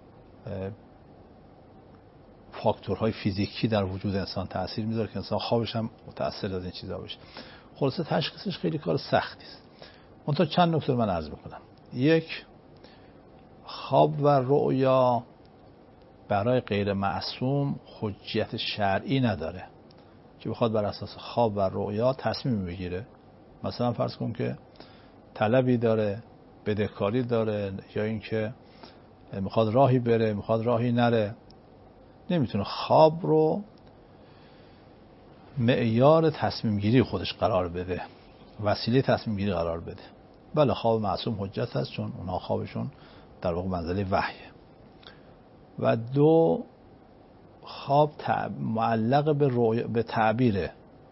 فاکتورهای فیزیکی در وجود انسان تأثیر میذاره که انسان خوابش هم متأثر از این چیزا بشه. خلاصه تشخیصش خیلی کار سختی است. منتها چند نکته من عرض میکنم. یک، خواب و رؤیا برای غیر معصوم حجیت شرعی نداره که بخواد بر اساس خواب و رؤیا تصمیم بگیره. مثلا فرض کن که طلبی داره، بدهکاری داره، یا اینکه میخواد راهی بره، میخواد راهی نره، نمیتونه خواب رو معیار تصمیم گیری خودش قرار بده، وسیله تصمیم گیری قرار بده. بله خواب معصوم حجت هست، چون اونها خوابشون در واقع منزله وحیه. و دو، خواب معلق به رؤیا، به تعبیره.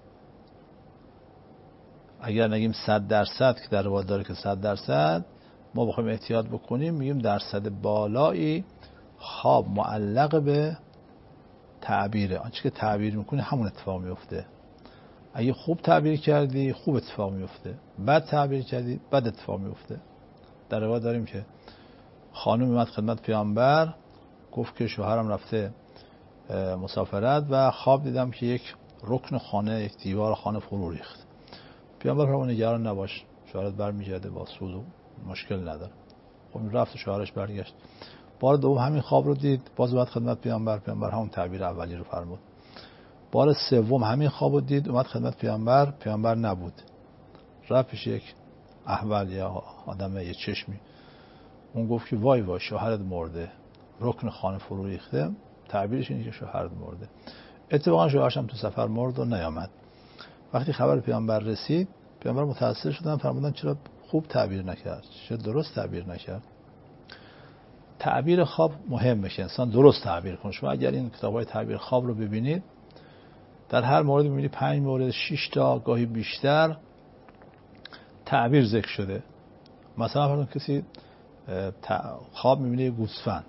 اگر نگیم صد درصد که در روایت داره که صد درصد، ما بخوایم احتیاط بکنیم میگیم درصد بالایی خواب معلق به تعبیره. آنچه که تعبیر میکنی همون اتفاق میفته. اگه خوب تعبیر کردی خوب اتفاق میفته، بد تعبیر کردی بد اتفاق میفته. در روایت داریم که خانم اومد خدمت پیامبر، گفت که شوهرم رفته مسافرت و خواب دیدم که یک رکن خانه، یک دیوار خانه فرو ریخت. پیامبر فرمود نگران نباش، شوهرت برمیگرده با سود و مشکل نداره. خب این رفت، شوهرش برگشت. بار دوم همین خواب رو دید، باز اومد خدمت پیامبر، پیامبر همون تعبیر اولی رو فرمود. بار سوم همین خواب رو دید، اومد خدمت پیامبر، پیامبر نبود. رفت پیش یک احول یا آدم یه چشمی، اون گفت که وای وای شوهرت مرده، رکن خانه فرو ریخته. تعبیرش اینه که شوهرت مرده. اتفاقا شوهرش هم تو سفر مرد و نیامد. وقتی خبر پیامبر رسید، پیامبر متأثر شدن، فرمودن چرا خوب تعبیر نکرد، چرا درست تعبیر نکرد. تعبیر خواب مهمه که انسان درست تعبیر کنه. شما اگر این کتاب‌های تعبیر خواب رو ببینید، در هر مورد می‌بینید پنج مورد، شش تا گاهی بیشتر تعبیر ذکر شده. مثلا فرض کسی خواب می‌بینه گوسفند،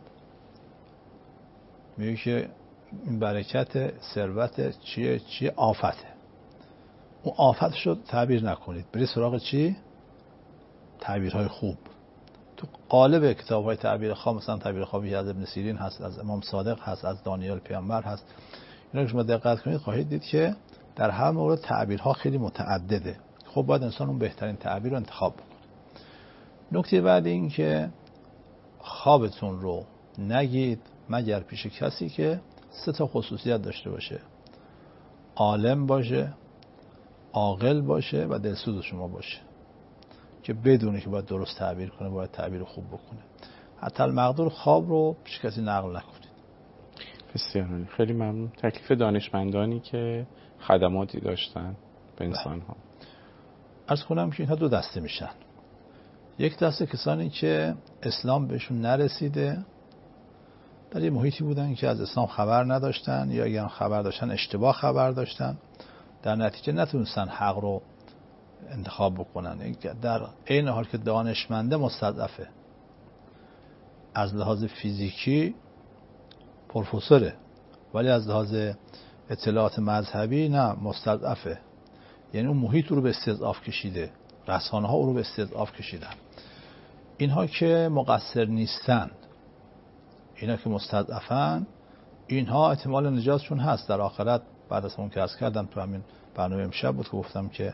میگه که این برکت ثروت چیه چیه آفته. اون آفتش رو تعبیر نکنید، برید سراغ چی؟ تعبیرهای خوب. تو قالب کتاب‌های تعبیر خواب مثلا تعبیر خوابی از ابن سیرین هست، از امام صادق هست، از دانیال پیامبر هست. اینا که شما دقت کنید خواهید دید که در هر مورد تعبیرها خیلی متعدده. خب باید انسان اون بهترین تعبیر رو انتخاب بکنه. نکته بعد این که خوابتون رو نگید مگر پیش کسی که سه تا خصوصیت داشته باشه: عالم باشه، عاقل باشه و دلسوز شما باشه، که بدونه که باید درست تعبیر کنه، باید تعبیر خوب بکنه. حتی المقدور خواب رو پیش کسی نقل نکنید. بسیار خیلی ممنون. تکلیف دانشمندانی که خدماتی داشتن به انسان ها. عرض کنم که اینها دو دسته میشن. یک دسته کسانی که اسلام بهشون نرسیده، در یه محیطی بودن که از اسلام خبر نداشتن، یا اگر خبر داشتن اشتباه خبر داشتن، در نتیجه نتونستن حق رو انتخاب بکنن. در این حال که دانشمنده مستضعفه، از لحاظ فیزیکی پروفسوره، ولی از لحاظ اطلاعات مذهبی نه، مستضعفه. یعنی اون محیط رو به استضعاف کشیده، رسانه ها رو به استضعاف کشیدن. اینها که مقصر نیستند، اینا که مستضعفن، اینها احتمال نجاتشون هست در آخرت. بعد از اون که عرض کردم تو همین برنامه امشب بود که گفتم که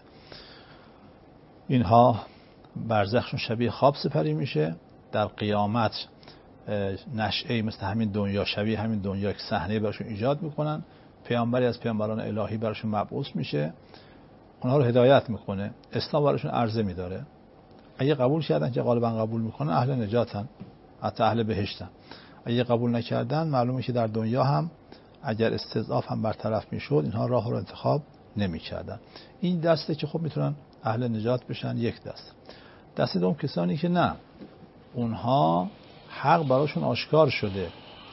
اینها برزخشون شبیه خواب سپری میشه، در قیامت نشعه مثل همین دنیا، شبیه همین دنیا که صحنه براشون ایجاد میکنن، پیامبری از پیامبران الهی براشون مبعوث میشه، اونها رو هدایت میکنه، اسلام براشون عرضه میداره. اگه قبول کردن که غالبا قبول میکنن، اهل نجاتن، حتی اهل بهشتن. اگه قبول نکردن، معلومه که در دنیا هم اگر استضعاف هم برطرف میشد، اینها راه رو انتخاب نمیکردن. این دسته که خب میتونن اهل نجات بشن، یک دسته. دسته دوم کسانی که نه، اونها حق براشون آشکار شده،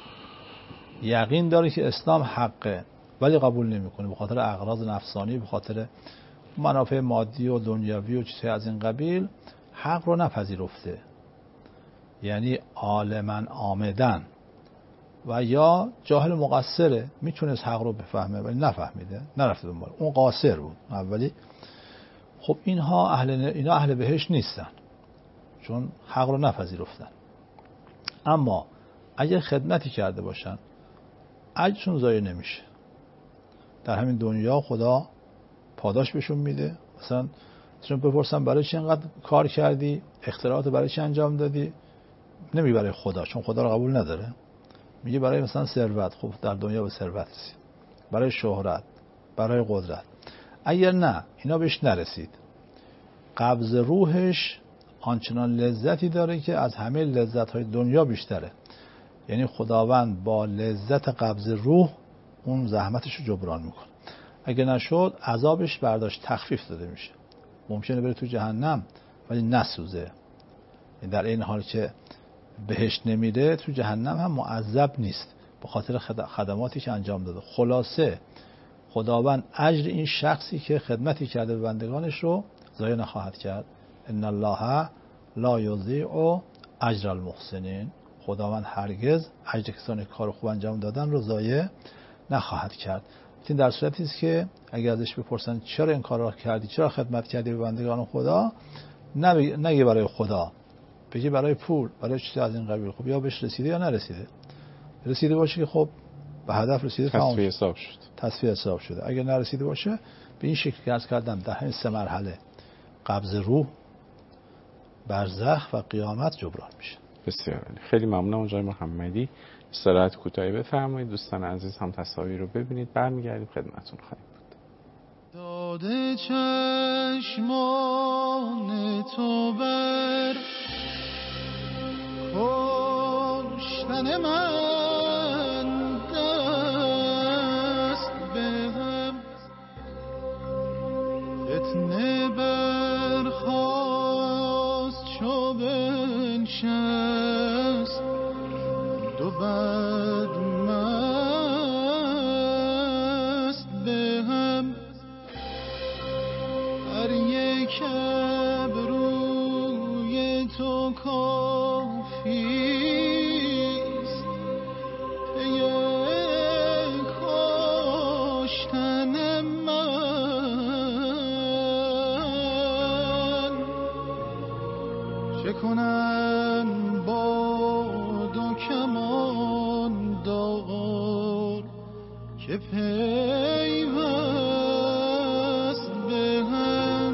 یقین داره که اسلام حقه، ولی قبول نمیکنه به خاطر اغراض نفسانی، به خاطر منافع مادی و دنیوی و چیزهای از این قبیل حق رو نپذیرفته. یعنی عالماً آمدن، و یا جاهل مقصره، میتونست حق رو بفهمه ولی نفهمیده، نرفته دنبال، اون قاصر بود اولی. خب اینها اهل اینا اهل بهشت نیستن، چون حق رو نپذیرفتن. اما اگه خدمتی کرده باشن، اجرشون ضایع نمیشه. در همین دنیا خدا پاداش بهشون میده. مثلا چون بپرسن برای چی اینقدر کار کردی، اختراعات برای چی انجام دادی، نمیگه برای خدا، چون خدا رو قبول نداره. میگه برای مثلا ثروت، خب در دنیا به ثروت رسید، برای شهرت، برای قدرت. اگر نه اینا بهش نرسید، قبض روحش آنچنان لذتی داره که از همه لذت‌های دنیا بیشتره. یعنی خداوند با لذت قبض روح اون زحمتش رو جبران میکنه. اگه نشد عذابش برداشت، تخفیف داده میشه. ممکنه بره تو جهنم ولی نسوزه. در این حال که بهشت نمیره، تو جهنم هم معذب نیست به خاطر خدماتی که انجام داده. خلاصه خداوند اجر این شخصی که خدمتی کرده به بندگانش رو ضایع نخواهد کرد. ان الله لا یضیع اجر المحسنین. خداوند هرگز اجر کسانی که کار خوب انجام دادن رو ضایع نخواهد کرد. این در صورتی است که اگر ازش بپرسن چرا این کار را کردی، چرا خدمت کردی به بندگان خدا، نگه برای خدا، بگی برای پول، برای چیزی از این قبیل. خب یا بهش رسیده یا نرسیده. رسیده باشه که خب به هدف رسیده، تصفیه حساب شد. تصفیه حساب شده. اگر نرسیده باشه، به این شکل که عرض کردم در همین سه مرحله، قبض روح، برزخ و قیامت جبران میشه. بسیار عالی. خیلی ممنونم آقای محمدی. استراحت کوتاهی بفرمایید. دوستان عزیز هم تصاویر رو ببینید، برمیگردیم خدمتتون خواهیم بود. داده چشمان تو بر کشتن من دست به هم فتنه بر بنشست دو بدمست به هم هر یک ابروی تو کافیست پی کشتن من چه کنم با دو کمان دار که پیوست به هم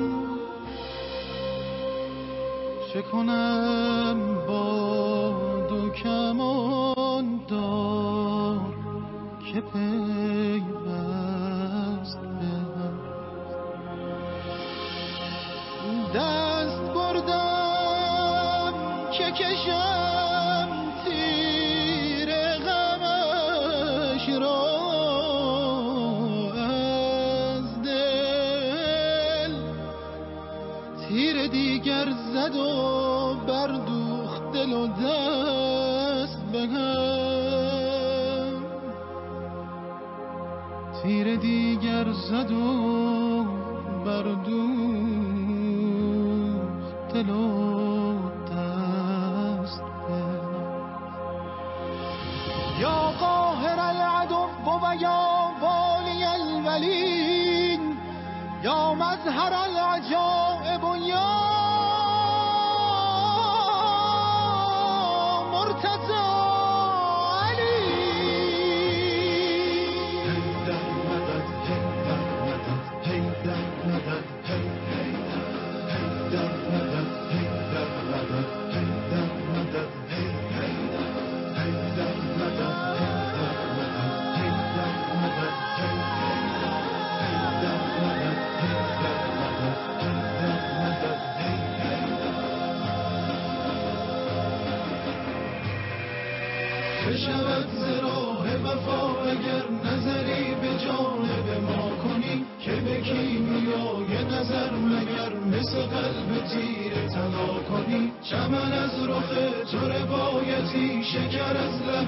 چه کنم با دو کمان دار که پیوست به هم دست بردم که کشم تیر غمش را از دل تیر دیگر زد و بردوخت دل و دست به هم تیر دیگر زد و بردوخت دل و دست به هم یا قاهر العدو و یا والی الولین یا مظهر العجائب و یا مرتضی علی حیدر مدد حیدر مدد حیدر مدد حیدر مدد حیدر مدد حیدر مدد حیدر مدد شود ز راه وفا اگر نظری به جانب ما کنی که به کیمیای نظر مگر مثل قلب تیر طلا کنی چمن از رخ تو روایتی شکر از لب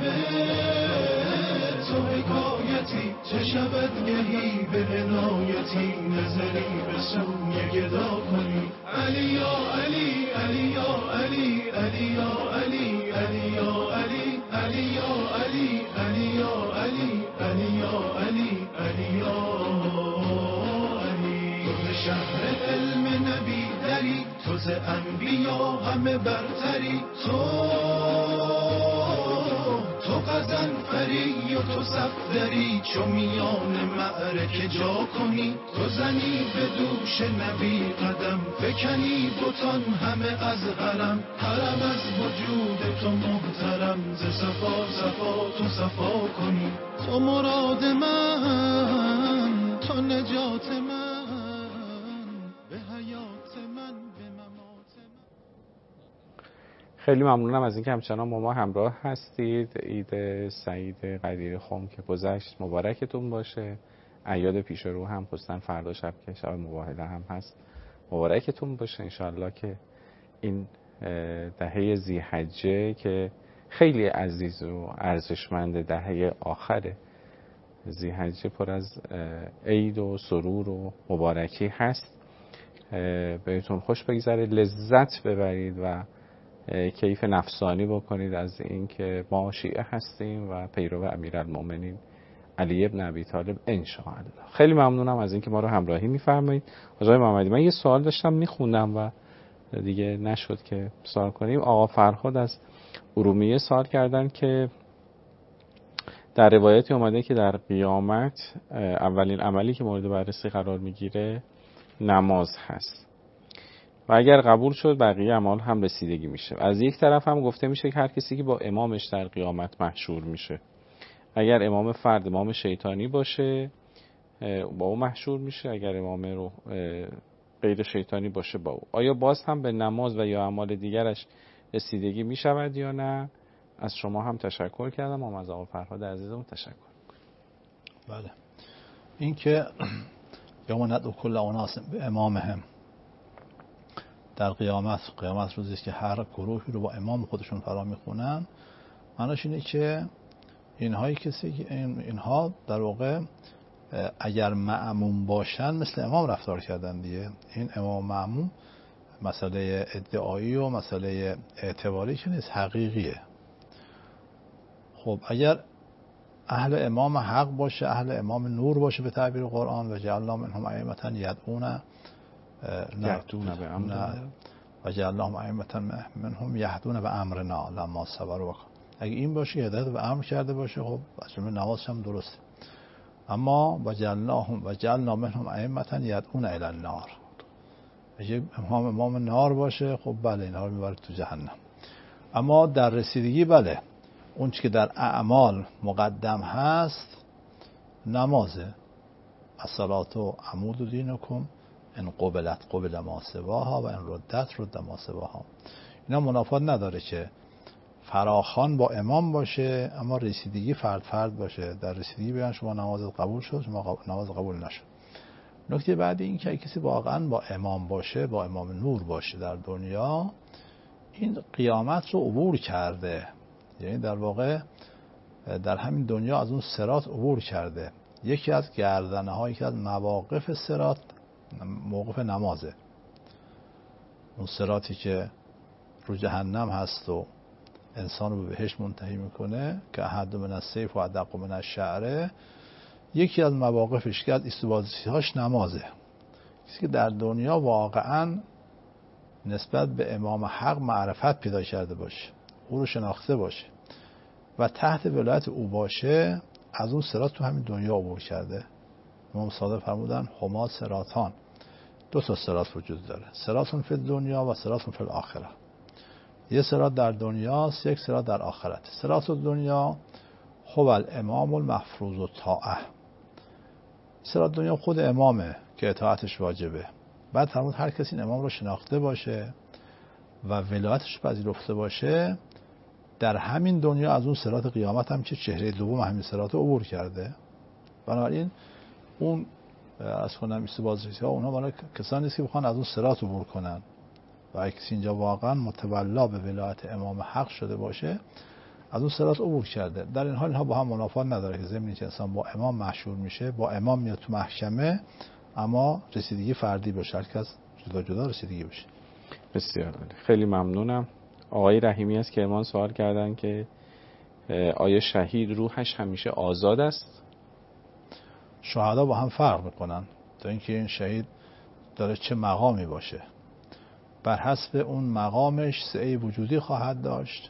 تو حکایتی چه شود گهی به عنایتی نظری به سوی گدا کنی علی یا علی علی یا علی علی یا علی علی یا علی علی یا علی علی یا علی علی یا علی علی یا علی تو شهر علم نبی دری تو ز انبیا همه برتری تو تو قزنفری و تو صفدری چو میان معرکه جا کنی تو زنی به دوش نبی قدم فکنی بتان همه از حرم حرم از وجود تو محترم ز صفا صفا تو صفا کنی تو مراد من تو نجات من به حیات من به ممات من. خیلی ممنونم از اینکه همچنان با ما همراه هستید. عید سعید قدیر خم که گذشت مبارکتون باشه. اعیاد پیش رو هم خصوصا فردا شب که شب مباهله هم هست مبارکتون باشه. انشالله که این دهه ذی‌حجه که خیلی عزیز و ارزشمند دهه آخر ذی‌حجه پر از عید و سرور و مبارکی هست بهتون خوش بگذره، لذت ببرید و کیف نفسانی بکنید از این که ما شیعه هستیم و پیرو امیرالمومنین علی ابن ابی طالب انشاءالله. خیلی ممنونم از اینکه ما رو همراهی می‌فرمایید. آقای محمدی من یه سوال داشتم میخوندم و دیگه نشد که سوال کنیم. آقا فرهاد از ارومیه سوال کردن که در روایتی اومده که در قیامت اولین عملی که مورد بررسی قرار میگیره نماز هست و اگر قبول شد بقیه اعمال هم رسیدگی میشه. از یک طرف هم گفته میشه که هر کسی که با امامش در قیامت محشور میشه، اگر امام فرد امام شیطانی باشه با او محشور میشه، اگر امام رو غیر شیطانی باشه با او. آیا باز هم به نماز و یا اعمال دیگرش رسیدگی میشود یا نه؟ از شما هم تشکر کردم، هم از آقا فرهاد عزیزم تشکر. بله، این که یوم ندعو کل اناس به امامهم، در قیامت قیامت روزی است که هر گروهی رو با امام خودشون فرا میخونن، معناش اینه که اینهایی کسی که این اینها در واقع اگر مأموم باشن مثل امام رفتار کردن دیگه. این امام مأموم مسئله ادعایی و مسئله اعتباری که نیست، حقیقیه. خب اگر اهل امام حق باشه، اهل امام نور باشه به تعبیر قرآن، و جعلنا منهم ائمة یدعون یهدون به امرنا و جعلناهم ائمة منهم یهدون به امرنا لما صبروا. اگه این باشه هدایت به امر کرده باشه، خب از جمله نمازش هم درسته. اما و جعلناهم و جعلنا منهم ائمة یدعون الی النار، اگه امام امام نار باشه، خب بله اینا رو میبره تو جهنم. اما در رسیدگی بله، اون چی که در اعمال مقدم هست نمازه. الصلاة عمود دینکم ان قبلت قبل ما سواها و ان ردت رد ما سواها. اینا منافات نداره که فراخوان با امام باشه اما رسیدگی فرد فرد باشه. در رسیدگی بیان شما نمازت قبول شد، شما نماز قبول نشد. نکته بعدی این که کسی واقعا با امام باشه، با امام نور باشه در دنیا، این قیامت رو عبور کرده. یعنی در واقع در همین دنیا از اون صراط عبور کرده. یکی از گردنه ها، یکی از مواقف صراط موقف نمازه. اون صراطی که رو جهنم هست و انسان رو به بهشت منتهی میکنه که احد من السیف و ادق من الشعر، یکی از مواقفش که از استوازیهاش نمازه. کسی که در دنیا واقعا نسبت به امام حق معرفت پیدا کرده باشه، او رو شناخته باشه و تحت ولایت او باشه، از اون صراط تو همین دنیا عبور کرده. امام صادق فرمودن هما صراطان، دو تا صراط وجود داره، صراطون فی دنیا و صراطون فی الاخره. یه صراط در دنیاست، یک صراط در آخرت. صراط دنیا هو الامام المفروض الطاعه، صراط دنیا خود امامه که اطاعتش واجبه. بعد فرمود هر کسی این امام رو شناخته باشه و ولایتش پذیرفته باشه، در همین دنیا از اون صراط قیامت هم که چهره دوم همین صراط رو عبور کرده. بنابراین اون از کنم استبازیسی ها اونها برای کسانی نیست که بخوان از اون صراط عبور کنن و اگه کسی اینجا واقعا متولا به ولایت امام حق شده باشه، از اون صراط عبور کرده. در این حال اینها با هم منافات نداره که ضمن اینکه انسان با امام مشهور میشه، با امام میاد تو محکمه، اما رسیدگی فردی باشه، هر کس جدا جدا رسیدگی بشه. بسیار عالی، خیلی ممنونم. آقای رحیمی از کرمان سوال کردن که آیا شهید روحش همیشه آزاد است؟ شهدا با هم فرق میکنن تا اینکه این شهید داره چه مقامی باشه. بر حسب اون مقامش سعی وجودی خواهد داشت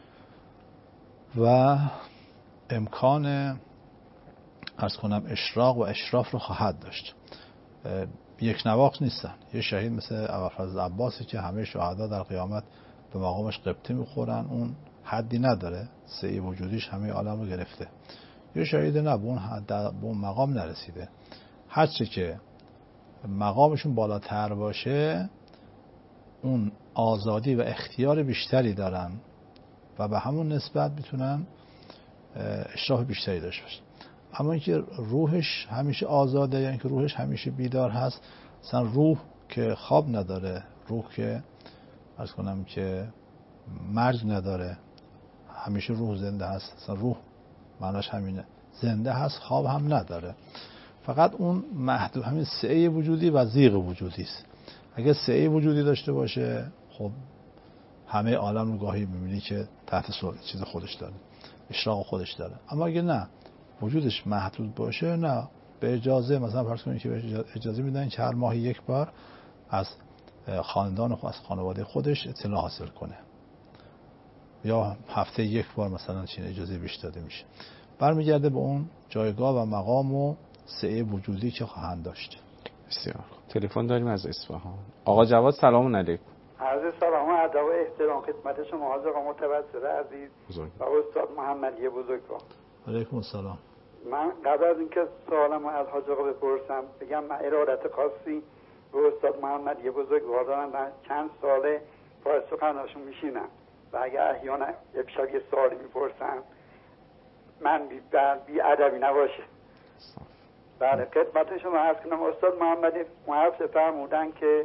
و امکان عرض کنم اشراق و اشراف رو خواهد داشت. یک نواخت نیستن. یه شهید مثل ابوالفضل عباسی که همه شهدا در قیامت به مقامش قبطه میخورن، اون حدی نداره، سعی وجودیش همه عالم رو گرفته. یه شهید نه، به اون, به اون مقام نرسیده. هرچه که مقامشون بالاتر باشه اون آزادی و اختیار بیشتری دارن و به همون نسبت میتونن اشراف بیشتری داشته باشن. اما اینکه روحش همیشه آزاده، یعنی که روحش همیشه بیدار هست، مثلا روح که خواب نداره، روح که عرض کنم که مرگ نداره، همیشه روح زنده هست. مثلا روح معناش همینه، زنده هست، خواب هم نداره. فقط اون محدود همین سعی وجودی و ضیق وجودی است. اگه سعی وجودی داشته باشه، خب همه عالم رو گاهی می‌بینی که تحت چیز خودش داره، اشراق خودش داره. اما اگه نه، وجودش محدود باشه، نه، به اجازه مثلا فرض کنید که به اجازه میدن که هر ماه یک بار از خاندان و از خانواده خودش اطلاع حاصل کنه، یا هفته یک بار مثلا چین اجازه بیش داده میشه. برمیگرده به اون جایگاه و مقام و سعی وجودی که خواهند داشت. بسیار. تلفن داریم از اصفهان. آقا جواد سلام علیکم. عرض سلام و ادب و احترام خدمت شما حاضر و متوسل عزیز بزرگ. و استاد محمدی بزرگوار. علیکم السلام. من قبل از اینکه سوالمو از حاج آقا بپرسم بگم من ارادت خاصی به استاد محمدی بزرگوار دارم. من چند ساله پای سخناشون میشینم و اگر احیانا امشب یه سوالی میپرسم من بی, بی ادبی نباشه. بله، خدمت شما عرض کنم استاد محمدی معرف فرمودن که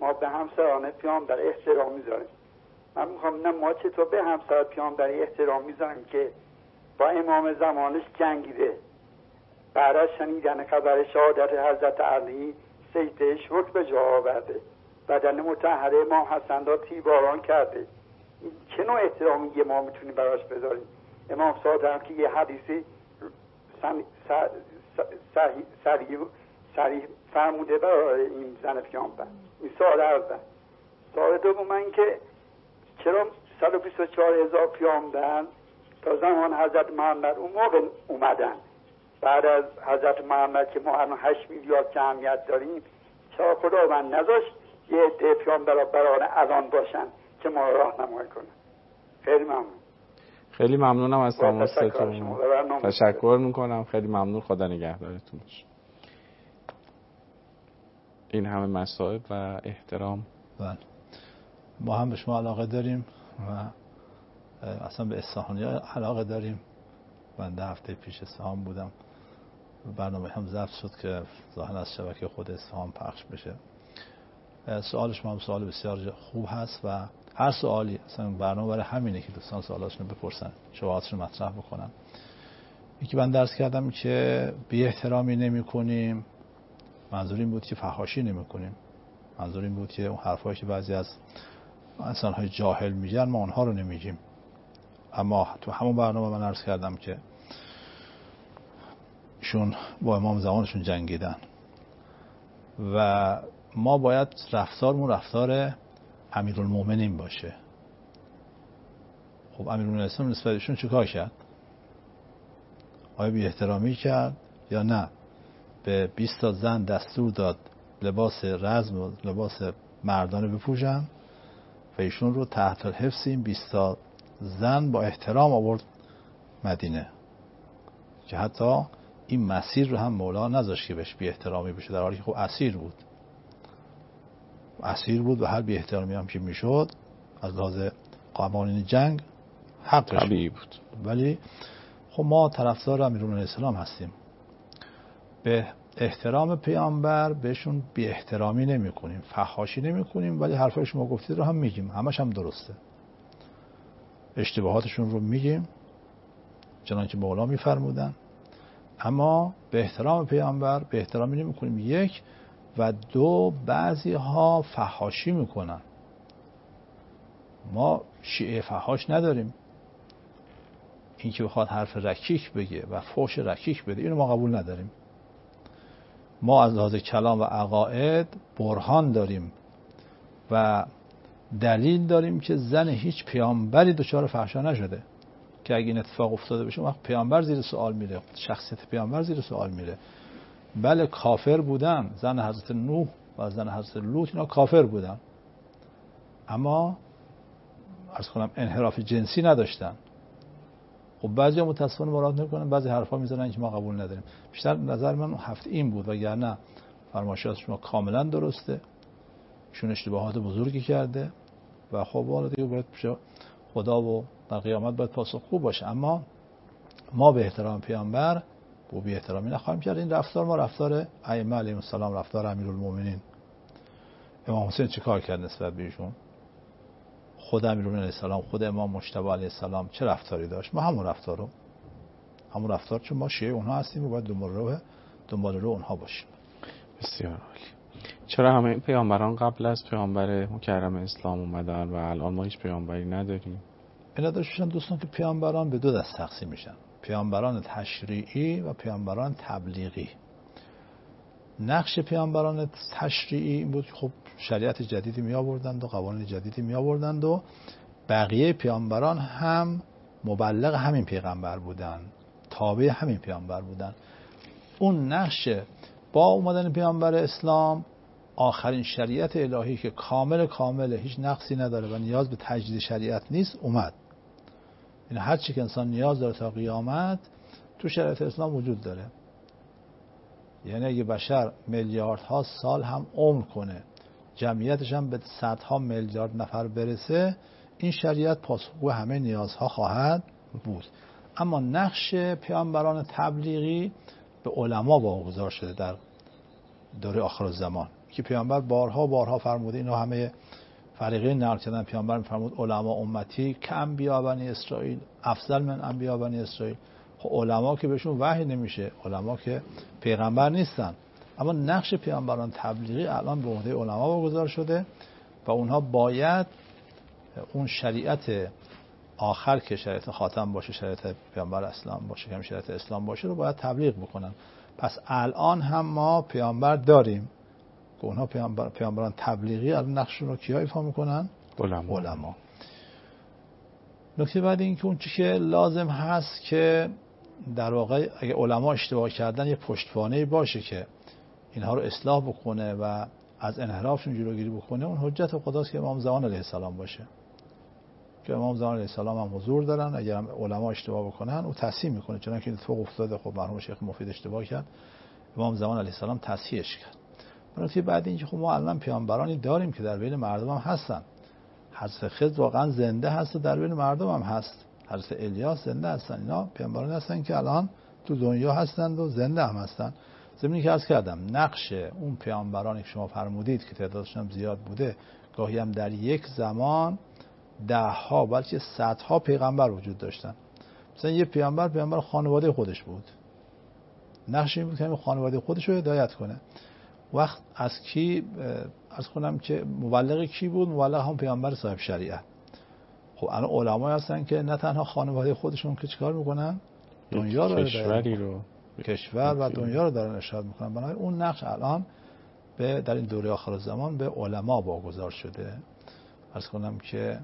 ما به همسران پیامبر احترام میذاریم. من میخوام نه ما چطور به همسر پیامبر احترام میذاریم که با امام زمانش جنگیده، بعد از شنیدن خبر شهادت حضرت علی سجده شکر به جا آورده، بدن مطهر امام حسن را تیرباران کرده. چه نوع احترامی ما میتونیم براش بذاریم؟ امام صادق هم که یه حدیثی صریح صریح فرموده برای این زن پیامبر. این سوال اول. سوال دوم من که چرا صد و بیست و چهار هزار پیامبر تا زمان حضرت محمد اون موقع اومدن، بعد از حضرت محمد که ما الان هشت میلیارد جمعیت داریم، چرا خداوند نذاشت یه عده پیامبرا برای الان باشن که ما راهنمایی کنن؟ خیلی ممنون. خیلی ممنونم از تماستون. تشکر میکنم. خیلی ممنون. خدا نگهدارتون باشه. این همه مسائل و احترام. بله. ما هم به شما علاقه داریم و اصلا به اصفهانی علاقه داریم. من ده هفته پیش اصفهان بودم، برنامه هم ضبط شد که ظاهرا از شبکه خود اصفهان پخش بشه. سوال شما هم سوال بسیار خوب هست و هر سوالی اصلا برنامه برای همینه که دوستان سوالاشونو بپرسن، شبهاتشون مطرح بکنن. یکی من درس کردم که بی احترامی نمی کنیم، منظور این بود که فحاشی نمی کنیم، منظور این بود که اون حرفایی که بعضی از انسان‌های جاهل میگن ما اونها رو نمیگیم. اما تو همون برنامه من عرض کردم که ایشون با امام زمانشون جنگیدن و ما باید رفتارمون رفتار امیرالمومنین باشه. خب امیرالمومنین نسبت بهشون چیکار کرد؟ آیا بی احترامی کرد یا نه؟ به بیست تا زن دستور داد لباس رزم و لباس مردانه بپوشن و ایشون رو تحت الحفظ این بیست تا زن با احترام آورد مدینه، که حتی این مسیر رو هم مولا نذاشت که بهش بی احترامی بشه، در حالی که خب اسیر بود اسیر بود و هر بی احترامی هم که میشد از لحاظ قوانین جنگ حقش طبیعی بود. ولی خب ما طرفدار امیرالمومنین اسلام هستیم، به احترام پیامبر بهشون بی احترامی نمی کنیم، فحاشی نمی کنیم، ولی حرفای شما گفتید رو هم میگیم، همش هم درسته، اشتباهاتشون رو میگیم چنانکه مولا میفرمودن، اما به احترام پیامبر به احترامی نمی کنیم. یک و دو، بعضی ها فحاشی میکنن. ما شیعه فحاش نداریم، این که بخواد حرف رکیک بگه و فحش رکیک بده اینو ما قبول نداریم. ما از لحاظ کلام و عقاید برهان داریم و دلیل داریم که زن هیچ پیامبری دچار فحشا نشده، که اگه این اتفاق افتاده بشه وقت پیامبر زیر سوال میره، شخصیت پیامبر زیر سوال میره. بله کافر بودن، زن حضرت نوح و زن حضرت لوط اینا کافر بودن، اما عرض کنم انحراف جنسی نداشتن. خب بعضی متاسفانه مراد نمیکنن، بعضی حرفا میزنن که ما قبول نداریم. بیشتر نظر من هفته این بود، وگرنه فرمایشات شما کاملا درسته، ایشون اشتباهات بزرگی کرده و خب والا دیگه باید بشه خدا و در قیامت باید پاسخ خوب باشه. اما ما به احترام پیامبر و بی احترامی نخواهیم کرد. این رفتار ما رفتار ائمه علیهم السلام، رفتار امیرالمومنین. امام حسین چه کار کرد نسبت به ایشون؟ خود امیرالمومنین علیه السلام، خود امام مجتبی علیه السلام چه رفتاری داشت؟ ما همون رفتار رو همون رفتار چون ما شیعه اونها هستیم و باید دنبال رو دنبال رو اونها باشیم. بسیار عالی. چرا همه این پیامبران قبل از پیامبر مکرم اسلام اومدن و الان ما هیچ پیامبری نداریم؟ اینا داشتن دوستان که پیامبران به دو دست تقسیم میشن، پیامبران تشریعی و پیامبران تبلیغی. نقش پیامبران تشریعی این بود که خب شریعت جدیدی می آوردند و قوانین جدیدی می آوردند و بقیه پیامبران هم مبلغ همین پیغمبر بودن، تابع همین پیامبر بودن. اون نقش با اومدن پیامبر اسلام، آخرین شریعت الهی که کامل کامل هیچ نقصی نداره و نیاز به تجدید شریعت نیست اومد. این هر چی که انسان نیاز داره تا قیامت تو شریعت اسلام وجود داره. یعنی اگه بشر میلیاردها سال هم عمر کنه، جمعیتش هم به صدها میلیارد نفر برسه، این شریعت پاسخگو همه نیازها خواهد بود. اما نقش پیامبران تبلیغی به علما واگذار شده در دوره آخر الزمان. که پیامبر بارها بارها فرموده، اینو همه فریقین نقل کردن، پیامبر میفرمود علما امتی که انبیا بنی اسرائیل افضل من انبیا بنی اسرائیل. خب علما که بهشون وحی نمیشه، علما که پیغمبر نیستن، اما نقش پیامبران تبلیغی الان به عهده علما واگذار شده و اونها باید اون شریعت آخر که شریعت خاتم باشه، شریعت پیامبر اسلام باشه، که شریعت اسلام باشه رو باید تبلیغ بکنن. پس الان هم ما پیامبر داریم که اونها پیامبر پیامبران تبلیغی الان نقششون رو کیا ایفا میکنن؟ علما. علما. نکته بعد این که اون چیزی که لازم هست که در واقع اگه علما اشتباه کردن یه پشتوانه‌ای باشه که اینها رو اصلاح بکنه و از انحرافشون جلوگیری بکنه، اون حجت خداست که امام زمان علیه السلام باشه، که امام زمان علیه السلام هم حضور دارن. اگر هم علما اشتباه بکنن او تصحیح میکنه، چون که اتفاق افتاده. خب مرحوم شیخ مفید اشتباه کرد، امام زمان علیه السلام تصحیحش کرد. نکته بعد این که خب ما الان پیامبرانی داریم که در بین مردم هم هستن. حضرت خضر واقعا زنده هست و در بین مردم هم هست. حضرت الیاس زنده هستن. اینا پیامبرانی هستن که الان تو دنیا هستند و زنده هم هستن. زمینی که عرض کردم نقش اون پیامبرانی که شما فرمودید که تعدادشون هم زیاد بوده، گاهی هم در یک زمان ده ها بلکه صدها پیغمبر وجود داشتن. مثلا یه پیامبر پیامبر خانواده خودش بود، نقش این بود که خانواده خودش رو هدایت کنه. وقت از کی عرض کنم که مبلغ کی بود؟ مبلغ هم پیامبر صاحب شریعت. خب الان علمای هستن که نه تنها خانواده خودشون که چیکار میکنن، دنیا رو کشوری رو کشور و دنیا رو دارن ارشاد میکنن. بنابراین اون نقش الان به در این دوره آخر زمان به علما واگذار شده. عرض کنم که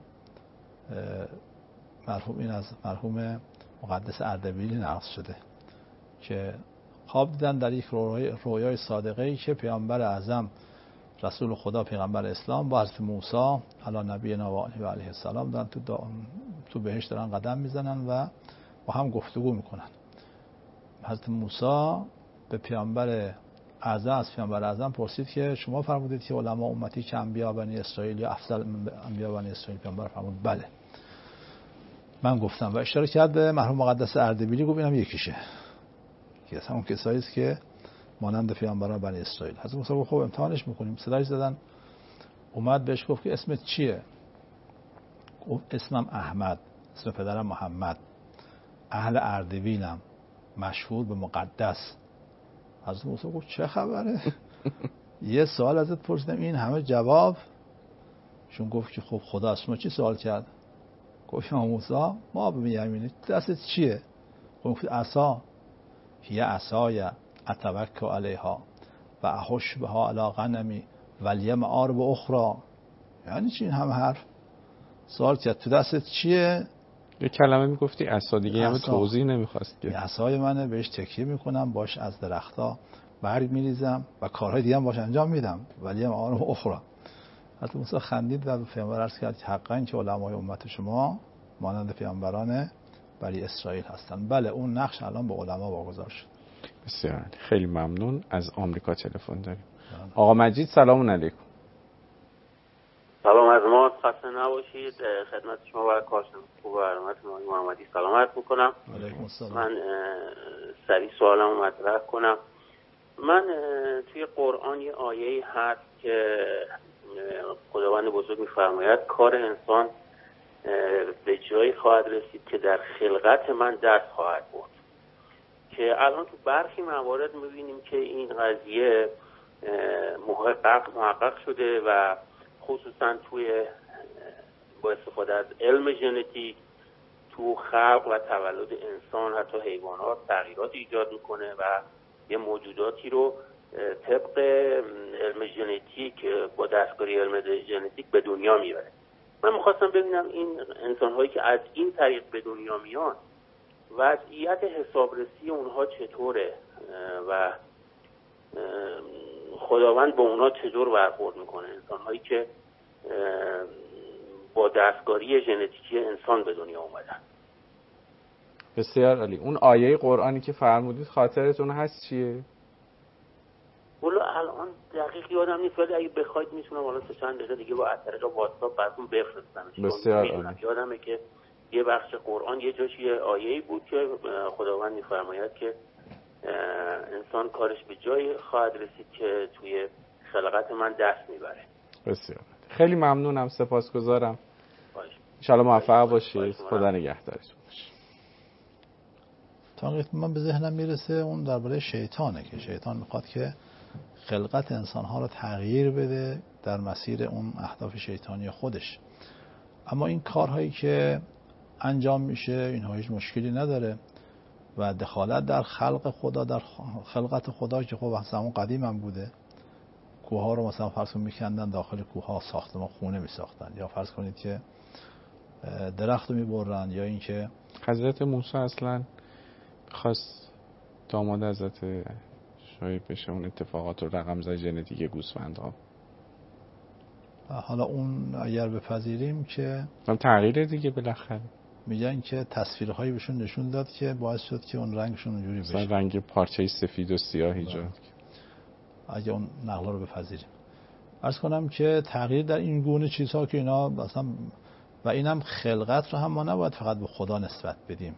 مرحوم این از مرحوم مقدس اردبیلی نقل شده که خواب دیدن در یک رویای صادقه‌ای که پیامبر اعظم رسول خدا پیغمبر اسلام با حضرت موسی علی نبینا و علیه السلام دارن تو تو بهشت دارن قدم میزنن و با هم گفتگو میکنن. حضرت موسی به پیامبر اعظم از پیامبر اعظم پرسید که شما فرمودید که علما امتی که انبیا بنی اسرائیل یا افضل انبیا بنی اسرائیل، پیامبر فرمود بله. من گفتم و اشاره کرد به مرحوم مقدس اردبیلی، گفت اینم یکیشه که از همون کسایی است که مانند پیامبران بنی اسرائیل. حضرت موسی گفت خب امتحانش میکنیم. صداش زدن، اومد بهش گفت که اسمت چیه؟ گفت اسمم احمد، اسم پدرم محمد، اهل اردبیلم، مشهور به مقدس. حضرت موسی گفت چه خبره؟ یه سوال ازت پرسیدم این همه جواب؟ چون گفت که خب خدا از شما چی سوال کرد؟ گفت یا موسی ما به یمینه دستت چیه؟ گفت عصا، هی عصای اتوکل علیها و احش بها علی غنمی ولی معارب اخرى. یعنی چی این همه حرف؟ سوال کرد تو دستت چیه؟ یه کلمه میگفتی عصا، دیگه همه توضیح نمیخواست که عصای منه، بهش تکیه میکنم، باش از درختها برگ میریزم و کارهای دیگه هم باش انجام میدم. ولی معارب اخرى. حضرت موسی خندید و به پیامبر عرض کرد حقا که علمای امت شما مانند پیامبران بنی اسرائیل هستند. بله اون نقش الان به علما واگذار شد. بسیار خیلی ممنون. از آمریکا تلفن داریم. آقا مجید سلام علیکم. سلام از ما، خسته نباشید. خدمت شما و کارشناس خوب و حرمت محمدی سلامت میکنم. علیکم السلام. من سریع سوالمو مطرح کنم. من توی قرآن یه آیه‌ای هست که خداوند بزرگ میفرماید کار انسان به جایی خواهد رسید که در خلقت من دست خواهد برد، که الان تو برخی موارد میبینیم که این قضیه محقق محقق شده و خصوصا توی با استفاده از علم ژنتیک تو خلق و تولد انسان حتی حیوانات تغییرات ایجاد میکنه و یه موجوداتی رو طبق علم ژنتیک با دستکاری علم ژنتیک به دنیا میاره. من میخواستم ببینم این انسان‌هایی که از این طریق به دنیا میان وضعیت حسابرسی اونها چطوره و خداوند با اونها چطور برخورد میکنه، انسان‌هایی که با دستکاری ژنتیکی انسان به دنیا اومدن. بسیار عالی. اون آیه قرآنی که فرمودید خاطرتون هست چیه؟ والا الان دقیق یادم نیست، ولی اگه بخواید میتونم حالا سه چند دقیقه دیگه با از طریق واتساپ براتون بفرستمش. بسیار عالی. یادمه که یه بخش قرآن یه جاش یه آیه‌ای بود که خداوند میفرماید که انسان کارش به جای خواهد رسید که توی خلقت من دست میبره. بسیار خیلی ممنونم، سپاسگزارم. ان شاء الله موفق باشید. خدا نگهدارتون باشه. تا وقتی من به ذهنم میرسه اون درباره شیطانه که شیطان میخواد که خلقت انسانها رو تغییر بده در مسیر اون اهداف شیطانی خودش. اما این کارهایی که انجام میشه اینها هیچ مشکلی نداره و دخالت در خلق خدا، در خلقت خدا که خب از زمان قدیم هم بوده. کوه ها رو مثلا فرض کنید میکندن، داخل کوه ها ساختمان خونه میساختن، یا فرض کنید که درخت رو میبرن، یا اینکه حضرت موسی اصلا خواست داماد حضرت شاید بشه اون اتفاقات رو رقم زد ژنتیک گوسفندها. حالا اون اگر بپذیریم که تغییر دیگه بالاخره میگن که تصویرهایی بهشون نشون داد که باعث شد که اون رنگشون اونجوری بشه، مثلا رنگ پارچه سفید و سیاه ایجاد. اگه اون نقلا رو بپذیریم، عرض کنم که تغییر در این گونه چیزها که اینا مثلا، و اینم خلقت رو هم ما نباید فقط به خدا نسبت بدیم.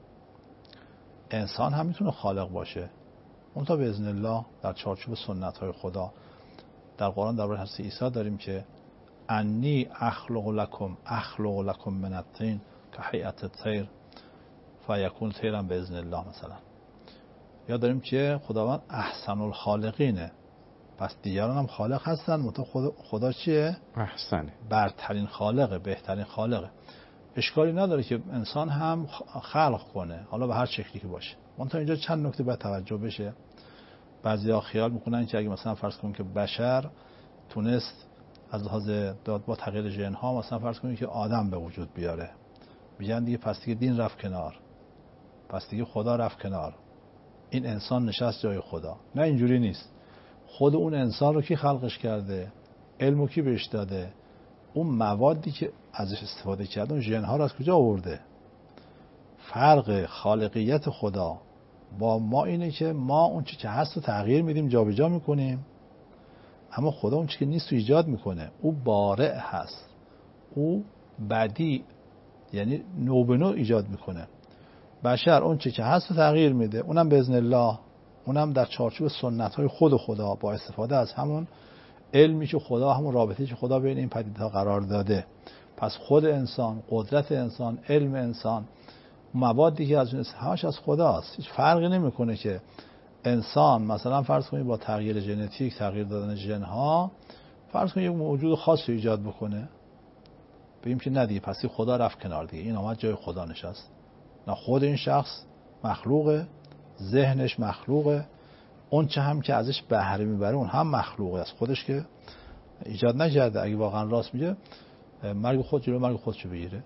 انسان هم میتونه خالق باشه، اون تا به اذن الله در چارچوب سنت های خدا. در قرآن درباره حضرت عیسی داریم که انی اخلق لکم اخلق لکم من الطین کهیئت الطیر فیکون طیرا باذن الله مثلا. یا داریم که خداوند احسن الخالقینه، پس دیگران هم خالق هستن، منتها خدا, خدا چیه؟ احسنه، برترین خالقه، بهترین خالقه. اشکالی نداره که انسان هم خلق کنه، حالا به هر شکلی که باشه. منتها اینجا چند نکته باید توجه بشه. بعضیا خیال میکنن که اگه مثلا فرض کنیم که بشر تونست از لحاظ داد با تغییر ژن ها مثلا فرض کنیم که آدم به وجود بیاره، میگن دیگه پس دیگه دین رفت کنار، پس دیگه خدا رفت کنار، این انسان نشست جای خدا. نه، اینجوری نیست. خود اون انسان رو کی خلقش کرده؟ علمو کی بهش داده؟ اون موادی که ازش استفاده کرده، اون ژن ها رو از کجا آورده؟ فرق خالقیت خدا با ما اینه که ما اون چی که هست رو تغییر میدیم، جابجا میکنیم، اما خدا اون چی که نیست رو ایجاد میکنه. او بارع هست، او بدیع، یعنی نو به نو ایجاد میکنه. بشر اون چی که هست رو تغییر میده، اونم باذن الله، اونم در چارچوب سنت های خود خدا، با استفاده از همون علمی که خدا، همون رابطه‌ای که خدا بین این پدیده‌ها قرار داده. پس خود انسان، قدرت انسان، علم انسان، موادی که از اون همش از خداست. هیچ فرقی نمیکنه که انسان مثلا فرض کنید با تغییر ژنتیک، تغییر دادن ژن ها، فرض کنید یک موجود خاصی ایجاد بکنه، بگیم که نه دیگه پس خدا رفت کنار، دیگه این اومد جای خدا نشست. نه، خود این شخص مخلوقه، ذهنش مخلوقه، اون چه هم که ازش بهره میبره اون هم مخلوقه، از خودش که ایجاد نکرده. اگه واقعا راست میگه مرگ خود جلو مرگ خودشو بگیره.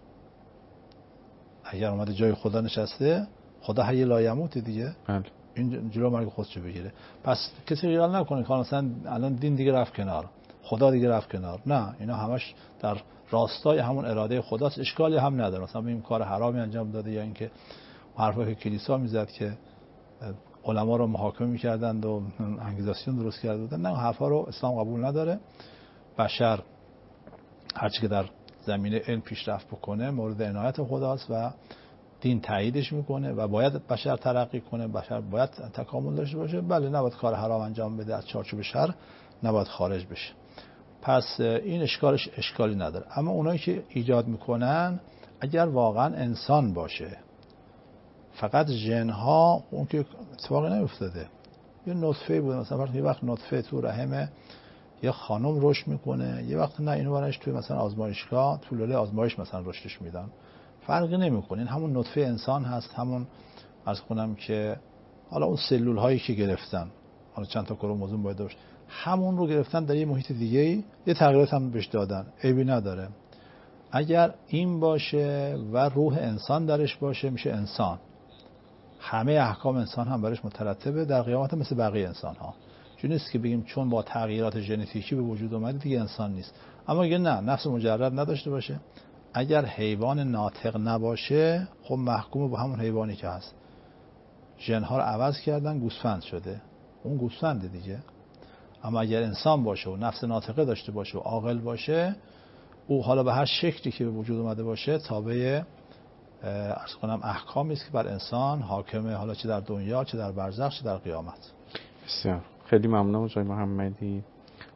اگر اومده جای خدا نشسته، خدا حی لا یموت دیگه، بله، این جلو مرگ خودشو بگیره. پس کسی خیال نکنه که مثلا الان دین دیگه رفت کنار، خدا دیگه رفت کنار. نه، اینا همش در راستای همون اراده خداست، اشکالی هم نداره. مثلا این کار حرامی انجام داده، یا اینکه حرفایی که کلیسا میزد که علما رو محاکمه میکردند و انگیزاسیون درست کرده بودن، نه، حرفا رو اسلام قبول نداره. بشر هرچی که در زمینه علم پیشرفت بکنه مورد عنایت خداست و دین تاییدش میکنه و باید بشر ترقی کنه، بشر باید تکامل داشته باشه. بله، نباید کار حرام انجام بده، از چارچوب شر نباید خارج بشه. پس این اشکالش اشکالی نداره. اما اونایی که ایجاد میکنن اگر واقعا انسان باشه، فقط ژن ها، اون که اتفاقی نیفتاده، یه نطفه بود مثلا، یه وقت نطفه تو رحم یه خانم رشد میکنه، یه وقت نه، اینو برنش توی مثلا آزمایشگاه تو لوله آزمایش مثلا رشدش میدن، فرقی نمیکنه. این همون نطفه انسان هست، همون عرض کنم که حالا اون سلول هایی که گرفتن، حالا چند تا کروموزوم باید داشت، همون رو گرفتن در یه محیط دیگه، یه تغییرات هم بهش دادن، عیبی نداره. اگر این باشه و روح انسان درش باشه میشه انسان، همه احکام انسان هم برش مترتبه، در قیامت مثل بقیه انسان ها. چون نیست که بگیم چون با تغییرات ژنتیکی به وجود اومده دیگه انسان نیست. اما اگه نه، نفس مجرد نداشته باشه، اگر حیوان ناطق نباشه، خب محکوم به همون حیوانی که هست. ژن‌ها رو عوض کردن، گوسفند شده، اون گوسفنده دیگه. اما اگر انسان باشه و نفس ناطقه داشته باشه و عاقل باشه، او حالا به هر شکلی که به وجود اومده باشه تابع عرض کنم احکامی است که بر انسان حاکمه، حالا چه در دنیا، چه در برزخ، چه در قیامت. بسیار خیلی ممنونم جای محمدی.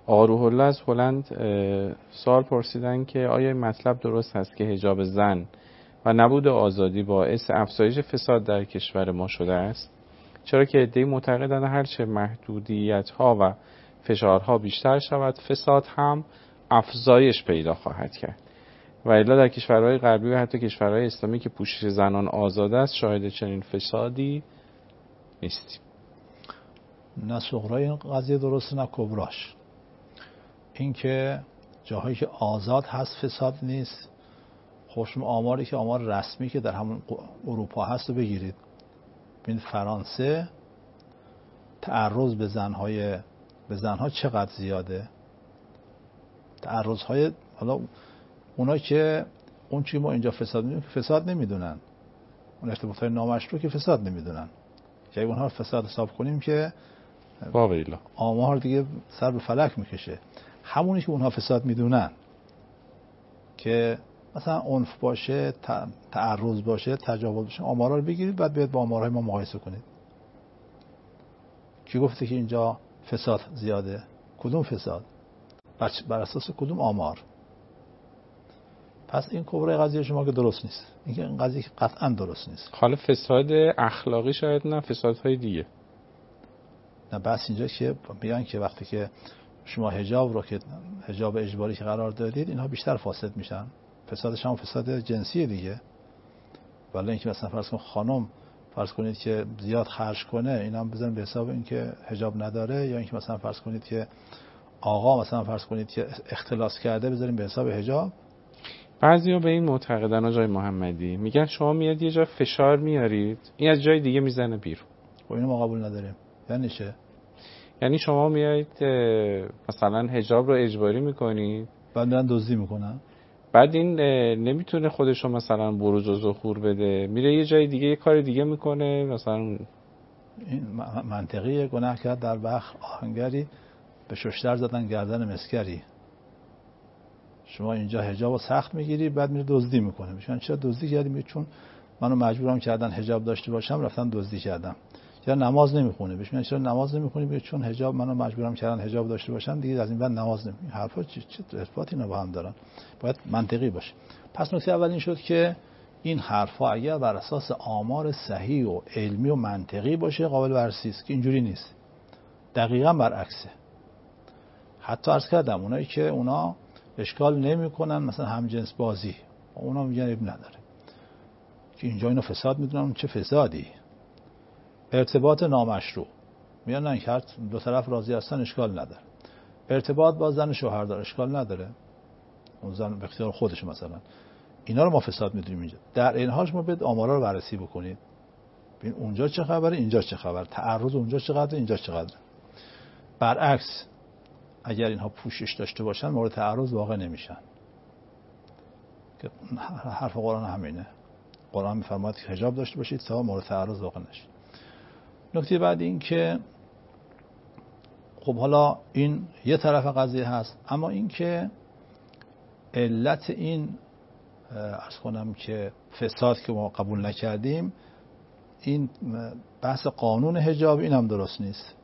آقا روح الله از هلند سوال پرسیدن که آیا این مطلب درست هست که حجاب زن و نبود آزادی باعث افزایش فساد در کشور ما شده است؟ چرا که عده‌ای معتقدند هرچه محدودیت‌ها و فشارها بیشتر شود، فساد هم افزایش پیدا خواهد کرد. و الا در کشورهای غربی و حتی کشورهای اسلامی که پوشش زنان آزاد است شاهد چنین فسادی نیستیم. نه صغرای این قضیه درسته نه کبراش. این که جاهایی که آزاد هست فساد نیست. خوشم آماری که آمار رسمی که در همون اروپا هست رو بگیرید. ببینید فرانسه تعرض به زنهای به زنها چقدر زیاده. تعرضهای حالا اونا که اون چی ما اینجا فساد میدونن که فساد نمیدونن، اون ارتباطهای نامشروع که فساد نمیدونن. که اگه اونها رو فساد حساب کنیم که واقعا آمار دیگه سر به فلک میکشه. همونی که اونها فساد میدونن که مثلا عنف باشه، تعرض باشه، تجاوز باشه، آمارا رو بگیرید بعد بیاد با آمارهای ما مقایسه کنید. کی گفته که اینجا فساد زیاده؟ کدوم فساد؟ بر اساس کدوم آمار؟ پس این کبرای قضیه شما که درست نیست. این که این قضیه که قطعا درست نیست. حالا فساد اخلاقی شاید نه، فسادهای دیگه. نه بس اینجا که بیان که وقتی که شما حجاب رو که حجاب اجباری که قرار دادید اینها بیشتر فاسد میشن. فسادش هم فساد جنسی دیگه. ولی اینکه مثلا فرض کن خانم فرض کنید که زیاد خرج کنه، اینا هم بزنید به حساب اینکه حجاب نداره، یا اینکه مثلا فرض کنید که آقا مثلا فرض کنید که اختلاس کرده بذاریم به حساب حجاب. بعضیا به این معتقدن آقای محمدی، میگن شما میاد یه جا فشار میارید این از جای دیگه میزنه بیرون. و اینو ما قبول نداریم. یعنی چه؟ یعنی شما میایید مثلا حجاب رو اجباری میکنید بعد میرن دزدی میکنن، بعد این نمیتونه خودشو مثلا بروز و ظهور بده، میره یه جای دیگه یه کار دیگه میکنه. مثلا این منطقیه. گناه کرد در بخ آهنگری به ششتر زدن گردن مسکری. شما اینجا حجابو سخت میگیری بعد میره دزدی میکنه. میگن چرا دزدی کردی؟ میگه چون منو مجبورم کردن حجاب داشته باشم رفتم دزدی کردم. یا نماز نمیخونه. بهش میگن چرا نماز نمیخونی؟ میگه چون حجاب منو مجبورم کردن حجاب داشته باشم دیگه از این بعد نماز نمیخونم. حرفا چه چه ارتباطی اینا با هم دارن؟ باید منطقی باشه. پس نکته اول این شد که این حرفا اگر بر اساس آمار صحیح و علمی و منطقی باشه قابل بررسی است، که اینجوری نیست. دقیقاً برعکسه. حتی عرض کردم اونایی که اونا اشکال نمیکنن مثلا همجنس بازی، اونا میگن اب نداره که اینجا اینو فساد میدونن. چه فسادی؟ ارتباط نامشروع میگن نه که دو طرف راضی هستن اشکال نداره. ارتباط با زن شوهردار اشکال نداره، اون زن به اختیار خودش مثلا. اینا رو ما فساد میدونیم اینجا. در این حال شما باید آمارا رو بررسی بکنید، ببین اونجا چه خبره اینجا چه خبر، تعرض اونجا چقدر اینجا چقدر. برعکس اگر اینها پوشش داشته باشن مورد تعرض واقع نمیشن. که حرف قرآن همینه. قرآن میفرماید که حجاب داشته باشید تا مورد تعرض واقع نشید. نکته بعد این که خب حالا این یه طرف قضیه هست، اما این که علت این عرض کنم که فساد که ما قبول نکردیم، این بحث قانون حجاب این هم درست نیست.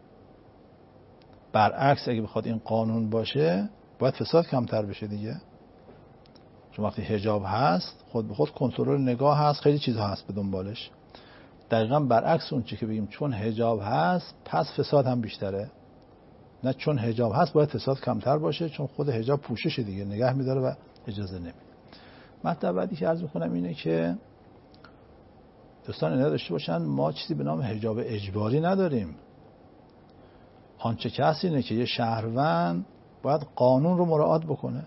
برعکس اگه بخواد این قانون باشه باید فساد کمتر بشه دیگه. چون وقتی حجاب هست خود به خود کنترل نگاه هست، خیلی چیزها هست به دنبالش. دقیقاً برعکس اون چی که بگیم چون حجاب هست پس فساد هم بیشتره. نه چون حجاب هست باید فساد کمتر باشه، چون خود حجاب پوشش دیگه نگه میداره و اجازه نمیده. مطلب بعدی که عرض میکنم اینه که دوستان اینا داشته باشن ما چیزی به نام حجاب اجباری نداریم. آنچه که هست اینه که یه شهروند باید قانون رو مراعات بکنه،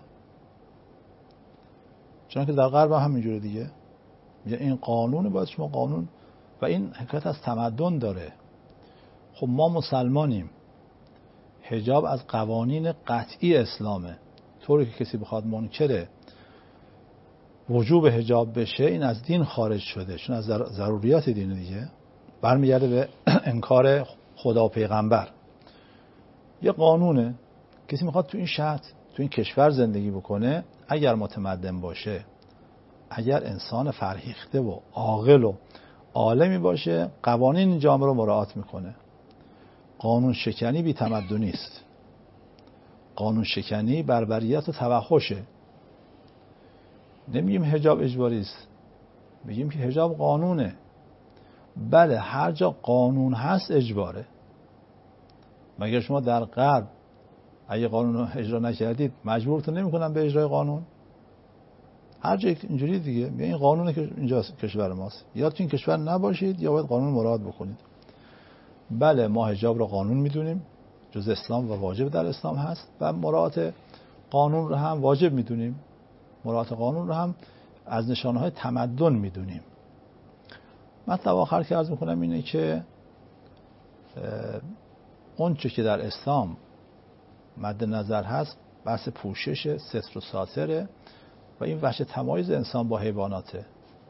چون که در غرب هم همینجوره دیگه. میگه این قانون باید شما قانون، و این حکایت از تمدن داره. خب ما مسلمانیم، حجاب از قوانین قطعی اسلامه. طوری که کسی بخواد منکر وجوب حجاب بشه این از دین خارج شده، چون از ضروریات دین دیگه برمیگرده به انکار خدا و پیغمبر. یه قانونه. کسی میخواد تو این شهر تو این کشور زندگی بکنه، اگر متمدن باشه، اگر انسان فرهیخته و عاقل و عالمی باشه، قوانین این جامعه رو مراعات میکنه. قانون شکنی بی تمدنی است. قانون شکنی بربریت و توحشه. نمیگیم حجاب اجباری است، میگیم که حجاب قانونه. بله هر جا قانون هست اجباره. مگر شما در غرب اگه قانون رو اجرا نکردید مجبورتون نمی‌کنن به اجرای قانون؟ هر جا اینجوری دیگه، میگه این قانونه که اینجا کشور ماست، یا تو این کشور نباشید یا باید قانون مراعات بکنید. بله ما حجاب رو قانون میدونیم، جز اسلام و واجب در اسلام هست و مراعات قانون رو هم واجب میدونیم. مراعات قانون رو هم از نشانه‌های تمدن میدونیم. مطلب آخر که عرض میکنم اینه که اون چه که در اسلام مد نظر هست بحث پوشش، ستر و ساتره و این وجه تمایز انسان با حیواناته.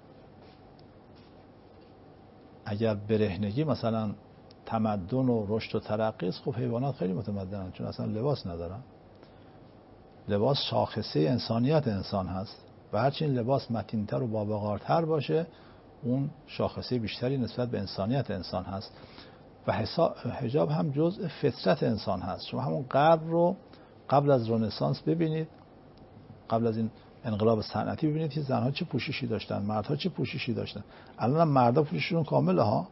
اگر برهنگی مثلا تمدن و رشد و ترقی است، خب حیوانات خیلی متمدنن چون اصلا لباس ندارن. لباس شاخصه انسانیت انسان هست و هرچی این لباس متین‌تر و باوقارتر باشه اون شاخصه بیشتری نسبت به انسانیت انسان هست و حجاب هم جزء فطرت انسان هست. شما همون غرب رو قبل از رنسانس ببینید، قبل از این انقلاب صنعتی ببینید که زنها چه پوششی داشتن، مردها چه پوششی داشتن. الان هم مردا پوشششون کامله ها.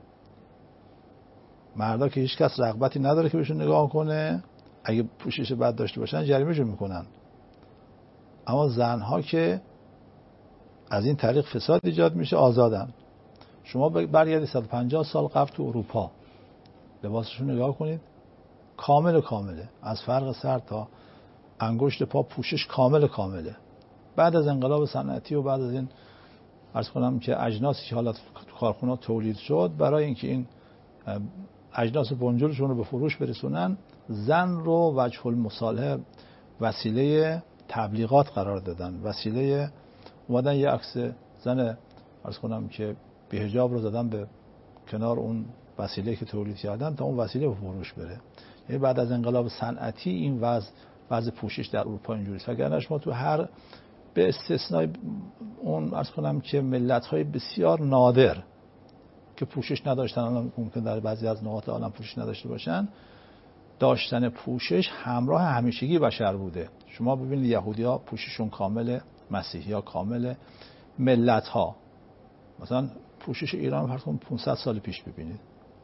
مردا که هیچ کس رغبتی نداره که بهشون نگاه کنه، اگه پوشش بد داشته باشن جریمه‌شون میکنن. اما زنها که از این طریق فساد ایجاد میشه آزادن. شما برگردید صد و پنجاه سال قبل تو اروپا لباسشون نگاه کنید، کامل و کامله، از فرق سر تا انگشت پا پوشش کامل کامله. بعد از انقلاب صنعتی و بعد از این عرض کنم که اجناسی که حالا تو کارخونه تولید شد، برای اینکه این اجناس بنجلشون رو به فروش برسونن، زن رو وجه المصالحه وسیله تبلیغات قرار دادن، وسیله اومدن یه عکس زن عرض کنم که بی‌حجاب رو زدن به کنار اون وسیله که تولید کردن تا اون وسیله به فروش بره. یعنی بعد از انقلاب صنعتی این وضع وضع پوشش در اروپا اینجوری است. وگرنه شما تو هر به استثنای اون عرض کنم که ملت‌های بسیار نادر که پوشش نداشتن، الان ممکن در بعضی از نقاط عالم پوشش نداشته باشن، داشتن پوشش همراه همیشگی بشر بوده. شما ببینید یهودی‌ها پوشششون کامله، مسیحی‌ها کامله، ملت‌ها مثلا پوشش ایران فرض کنید پانصد سال پیش ببینید،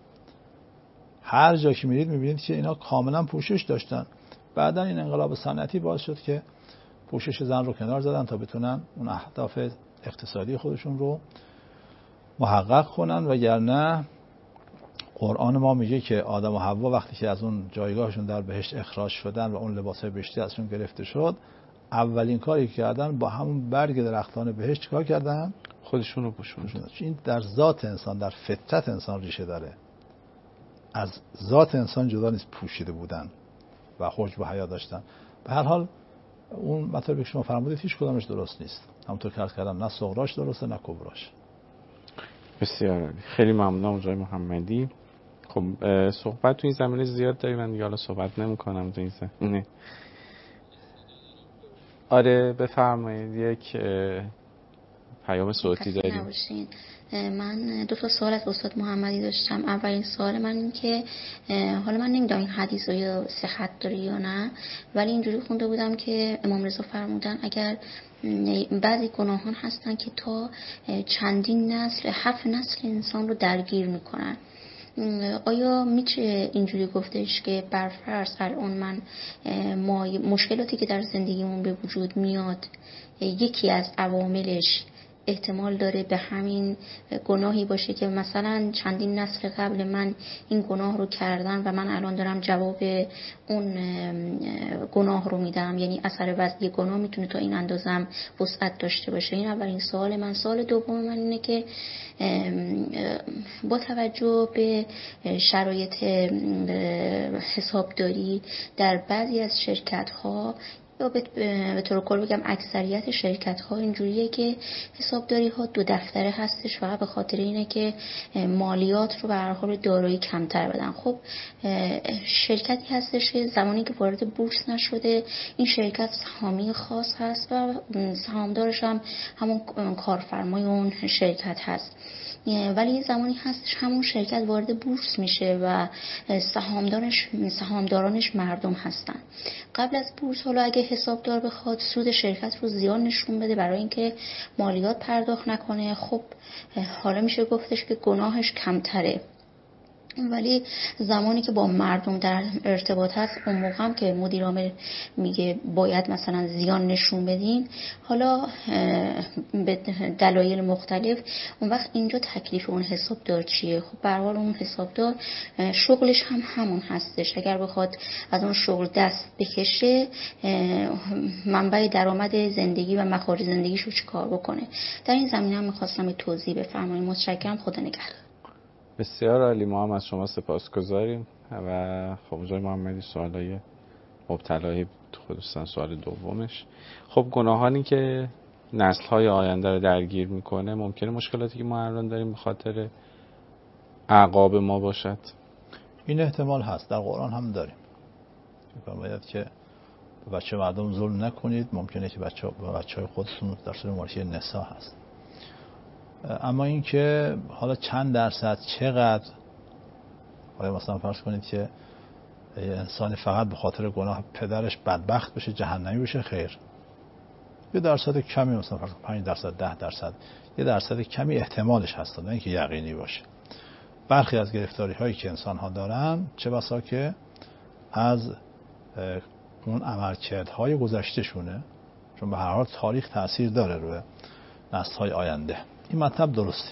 هر جا که میرید میبینید که اینا کاملا پوشش داشتن. بعدن این انقلاب صنعتی باعث شد که پوشش زن رو کنار زدن تا بتونن اون اهداف اقتصادی خودشون رو محقق کنن. وگرنه قرآن ما میگه که آدم و حوا وقتی که از اون جایگاهشون در بهشت اخراج شدن و اون لباسای بهشتی ازشون گرفته شد، اولین کاری که کردن با همون برگ درختان بهشت کار کردن؟ خودشون رو پوشوندن. این در ذات انسان، در فطرت انسان ریشه داره. از ذات انسان جدا نیست پوشیده بودن و حجب و حیا داشتن. به هر حال اون مطلبی که شما فرمودید هیچ کدامش درست نیست. همونطور که عرض کردم نه صغراش درسته نه کبراش. بسیار عالی. خیلی ممنونم جای محمدی. خب صحبت تو این زمینه زیاد داریم، من دیگه حالا صحبت نمی‌کنم تو این زمینه. آره بفرمایید. یک پیام صوتی داریم. من دو تا سوال از استاد محمدی داشتم. اولین سوال من این که حالا من نمیدونم این حدیث یا صحت داره یا نه، ولی اینجوری خونده بودم که امام رضا فرمودن اگر بعضی گناهان هستن که تا چندین نسل، هفت نسل انسان رو درگیر میکنن، آیا میشه اینجوری گفتش که برفرض الان من ما مشکلاتی که در زندگیمون به وجود میاد یکی از عواملش احتمال داره به همین گناهی باشه که مثلا چندین نسل قبل من این گناه رو کردن و من الان دارم جواب اون گناه رو میدم، یعنی اثر وضعی گناه میتونه تا این اندازم وسعت داشته باشه. این اولین سوال من. سوال دوم من اینه که با توجه به شرایط حسابداری در بعضی از شرکت ها یا به طور کل بگم اکثریت شرکت ها اینجوریه که حسابداری ها دو دفتره هستش، فقط به خاطر اینه که مالیات رو به هر حال دارایی کمتر بدن. خب شرکتی هستش که زمانی که وارد بورس نشده این شرکت سهامی خاص هست و سهامدارش هم همون کارفرمای اون شرکت هست. ولی زمانی هستش همون شرکت وارد بورس میشه و سهامدارش سهامدارانش مردم هستن. قبل از بورس حالا اگه حسابدار بخواد سود شرکت رو زیاد نشون بده برای اینکه مالیات پرداخت نکنه، خب حالا میشه گفتش که گناهش کمتره. ولی زمانی که با مردم در ارتباط هست، اون موقع هم که مدیر عامل میگه باید مثلا زیان نشون بدین، حالا به دلایل مختلف، اون وقت اینجا تکلیف اون حسابدار چیه؟ خب به هر حال اون حسابدار شغلش هم همون هستش. اگر بخواد از اون شغل دست بکشه، منبع درآمد زندگی و مخارج زندگیش رو چیکار بکنه؟ در این زمینه هم می‌خواستم توضیح بفرمایید. متشکرم. خدا نگهدار. بسیار عالی. ما هم از شما سپاسگزاریم و خب جای محمدی سوالای مبتلایی بود، خصوصا سوال دومش. خب گناهانی که نسل‌های آینده رو درگیر میکنه، ممکنه مشکلاتی که ما الان داریم به خاطر اعقاب ما باشد؟ این احتمال هست، در قرآن هم داریم. باید که به بچه مردم ظلم نکنید، ممکنه که بچه بچه‌های خودتون در سوره مارکیه نساء هست. اما این که حالا چند درصد چقدر، حالا مثلا فرض کنید که انسان فقط به خاطر گناه پدرش بدبخت بشه، جهنمی بشه، خیر. یه درصد کمی، مثلا فرض کنید پنج درصد، ده درصد، یه درصد کمی احتمالش هست، نه اینکه یقینی باشه. برخی از گرفتاری هایی که انسان ها دارن، چه بسا که از اون عملکردهای گذشته شونه، چون به هر حال تاریخ تأثیر داره روی نسل های آینده. این مطلب درسته.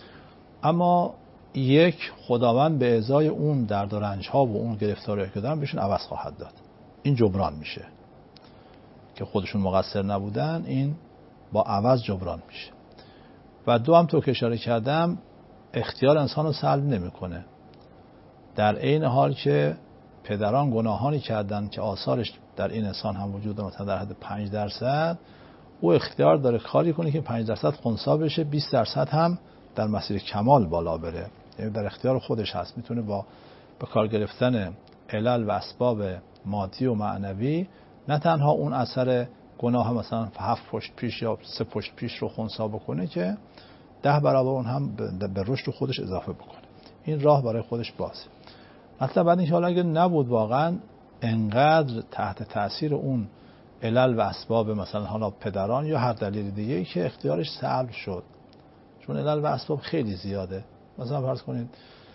اما یک، خداوند به ازای اون درد و رنج ها و اون گرفتاری که دارن بهشون عوض خواهد داد. این جبران میشه که خودشون مقصر نبودن، این با عوض جبران میشه. و دو، هم تو که اشاره کردم، اختیار انسان رو سلب نمیکنه. در عین حال که پدران گناهانی کردن که آثارش در این انسان هم وجود داره، مثلا در حد پنج درصد، او اختیار داره کاری کنه که پنج درصد خنثی بشه، بیست درصد هم در مسیر کمال بالا بره. یعنی در اختیار خودش هست. میتونه با به کار گرفتن علل و اسباب مادی و معنوی نه تنها اون اثر گناه مثلا هفت پشت پیش یا سه پشت پیش رو خنثی بکنه، که ده برابر اون هم به رشد خودش اضافه بکنه. این راه برای خودش بازه. مثلا بعد اینکه حالا اگه نبود واقعا انقدر تحت تاثیر اون علل و اسباب مثلا حالا پدران یا هر دلیل دیگه‌ای که اختیارش سلب شد، چون علل و اسباب خیلی زیاده. مثلا فرض کنید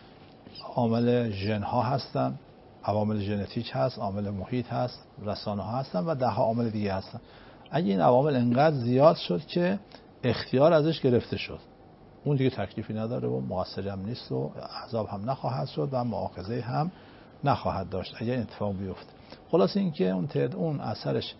عامل ژن ها هستن، عوامل ژنتیک هست، عامل محیط هست، رسانه ها هستن و ده ها عامل دیگه هستن. اگه این عوامل انقدر زیاد شد که اختیار ازش گرفته شد، اون دیگه تکلیفی نداره و مقصری هم نیست و عذاب هم نخواهد شد و مؤاخذه هم نخواهد داشت اگه اتفاق بیفته. خلاص این که اون تعداد اون اثرش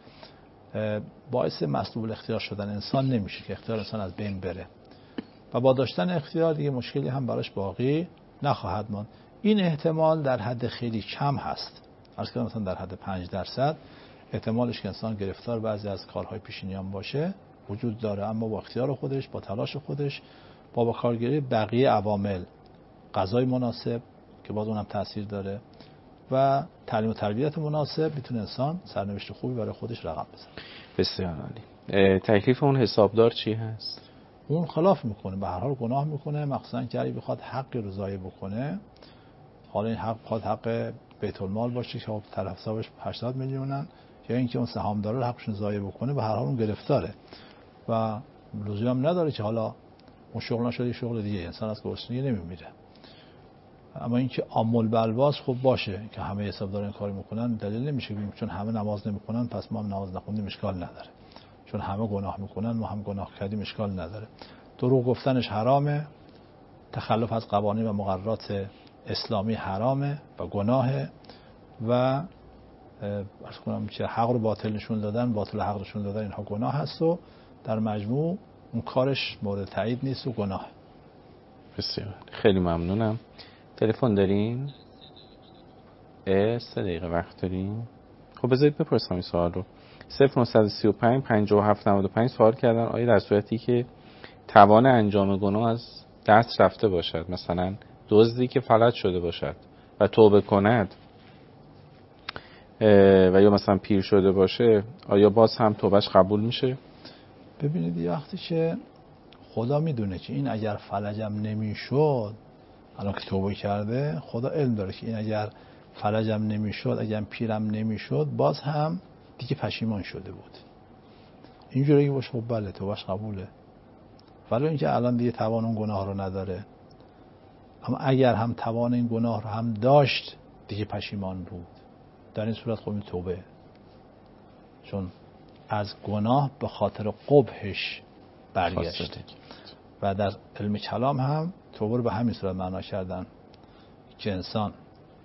باعث مسلوب الاختیار شدن انسان نمیشه که اختیار انسان از بین بره و با داشتن اختیار دیگه مشکلی هم براش باقی نخواهد ماند. این احتمال در حد خیلی کم هست. عرض کردم مثلا در حد پنج درصد احتمالش که انسان گرفتار بعضی از کارهای پیشینی هم باشه وجود داره، اما با اختیار خودش، با تلاش خودش، با با کارگیری بقیه عوامل، غذای مناسب که باز اونم تاثیر داره و تعلیم و تربیت مناسب، میتونه انسان سرنوشت خوبی برای خودش رقم بزنه. بسیار عالی. تکلیف اون حسابدار چی هست؟ اون خلاف میکنه، به هر حال گناه میکنه، مخصوصا که اگه بخواد حقی رو ضایع بکنه، حالا این حق بخواد حق بیت المال باشه که طرف حسابش هشتاد میلیونن، یا اینکه اون سهامدارا رو حقشون ضایع بکنه، به هر حال اون گرفتاره و لزومی هم نداره که حالا اون شغل نشده شغل دیگه، انسان از گرسنگی نمیمیره. اما اینکه عامل بالواس خوب باشه که همه حسابدارا این کارو میکنن دلیل نمیشه بگیم چون همه نماز نمیکنن پس ما هم نماز نخوندیم اشکال نداره، چون همه گناه میکنن ما هم گناه کردیم اشکال نداره. دروغ گفتنش حرامه، تخلف از قوانین و مقررات اسلامی حرامه و گناهه و عرض کنم که حق رو باطل نشون دادن، باطل حق نشون دادن، اینها گناه هست و در مجموع اون کارش مورد تایید نیست و گناه. بسیار خیلی ممنونم. تلفن دارین؟ سه دقیقه وقت دارین؟ خب بذارید بپرسم این سوال رو. صفر نهصد و سی و پنج پنجاه و هفت نود و پنج سوال کردن آیا در صورتی که توان انجام گناه از دست رفته باشد، مثلا دزدی که فلج شده باشد و توبه کند و یا مثلا پیر شده باشه، آیا باز هم توبهش قبول میشه؟ ببینید یه وقتی که خدا میدونه که این اگر فلجم نمیشد، الان که توبه کرده خدا علم داره که این اگر فلجم نمیشد، اگر پیرم نمیشد، باز هم دیگه پشیمان شده بود. اینجوری که باشه خب بله توبهش قبوله، ولی اینکه الان دیگه توان اون گناه رو نداره. اما اگر هم توان این گناه رو هم داشت دیگه پشیمان بود، در این صورت خب این توبه، چون از گناه به خاطر قبحش برگشت. و در علم کلام هم توبه رو به همین صورت معنا کردن که انسان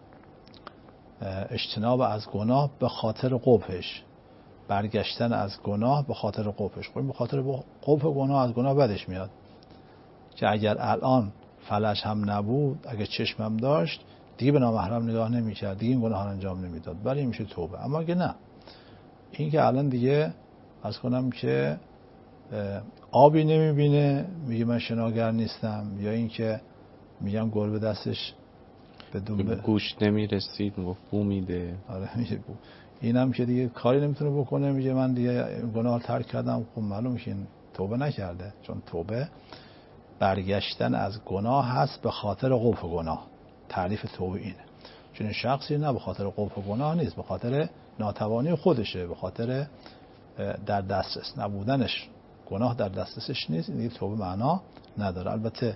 اجتناب از گناه به خاطر قبحش، برگشتن از گناه به خاطر قبحش. خب به خاطر قبح گناه از گناه بدش میاد که اگر الان فلج هم نبود، اگر چشمم داشت دیگه به نامحرم نگاه نمی‌کرد، دیگه این گناه ها انجام نمیداد، ولی میشه توبه. اما اگه نه، این که الان دیگه از کنم که آبی نمیبینه میگه من شناگر نیستم، یا این که میگم گربه دستش به دنبه گوش نمیرسید بو میده. آره میگه بو. اینم که دیگه کاری نمیتونه بکنه میگه من دیگه گناه ترک کردم. خب معلومه میشه توبه نکرده، چون توبه برگشتن از گناه هست به خاطر قبح گناه. تعریف توبه اینه. چون این شخصی نه به خاطر قبح گناه نیست، به خاطر ناتوانی خودشه، به خاطر در دسترس نبودنش، گناه در دسترسش نیست، این دیگه توبه معنا نداره. البته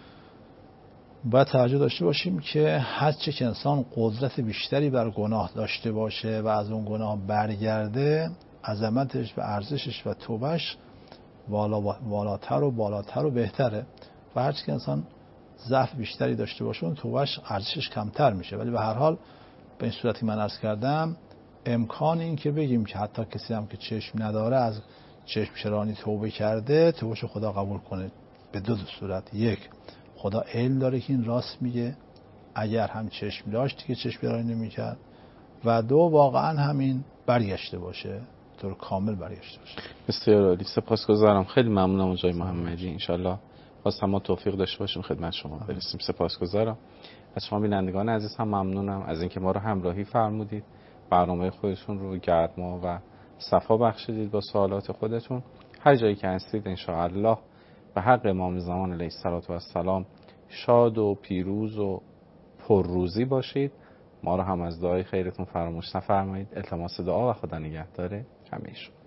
باید توجه داشته باشیم که هرچه که انسان قدرت بیشتری بر گناه داشته باشه و از اون گناه برگرده، عظمتش و ارزشش و توبهش والا والاتر و بالاتر و بهتره. و هرچه که انسان ضعف بیشتری داشته باشه اون توبهش ارزشش کمتر میشه. ولی به هر حال به این صورتی من عرض کردم، امکان این که بگیم که حتی کسی هم که چشم نداره از چشم چرانی توبه کرده، توبهش خدا قبول کنه به دو, دو صورت. یک، خدا علم داره که این راست میگه، اگر هم چشم داشت که چشم چرانی نمیکرد، و دو، واقعا همین برگشته باشه، طور کامل برگشته باشه. بسیار عالی، سپاسگزارم. خیلی ممنونم آقای محمدی. انشالله خواستم ما توفیق داشته باشیم خدمت شما برسیم. سپاسگزارم از شما بینندگان عزیز، هم ممنونم از اینکه ما رو همراهی فرمودید، برنامه خودتون رو گرما و صفا بخشیدید با سوالات خودتون. هر جایی که هستید انشاءالله به حق امام زمان علیه السلام شاد و پیروز و پرروزی باشید. ما رو هم از دعای خیرتون فراموش نفرمایید. التماس دعا و خدا نگهدار همه شما.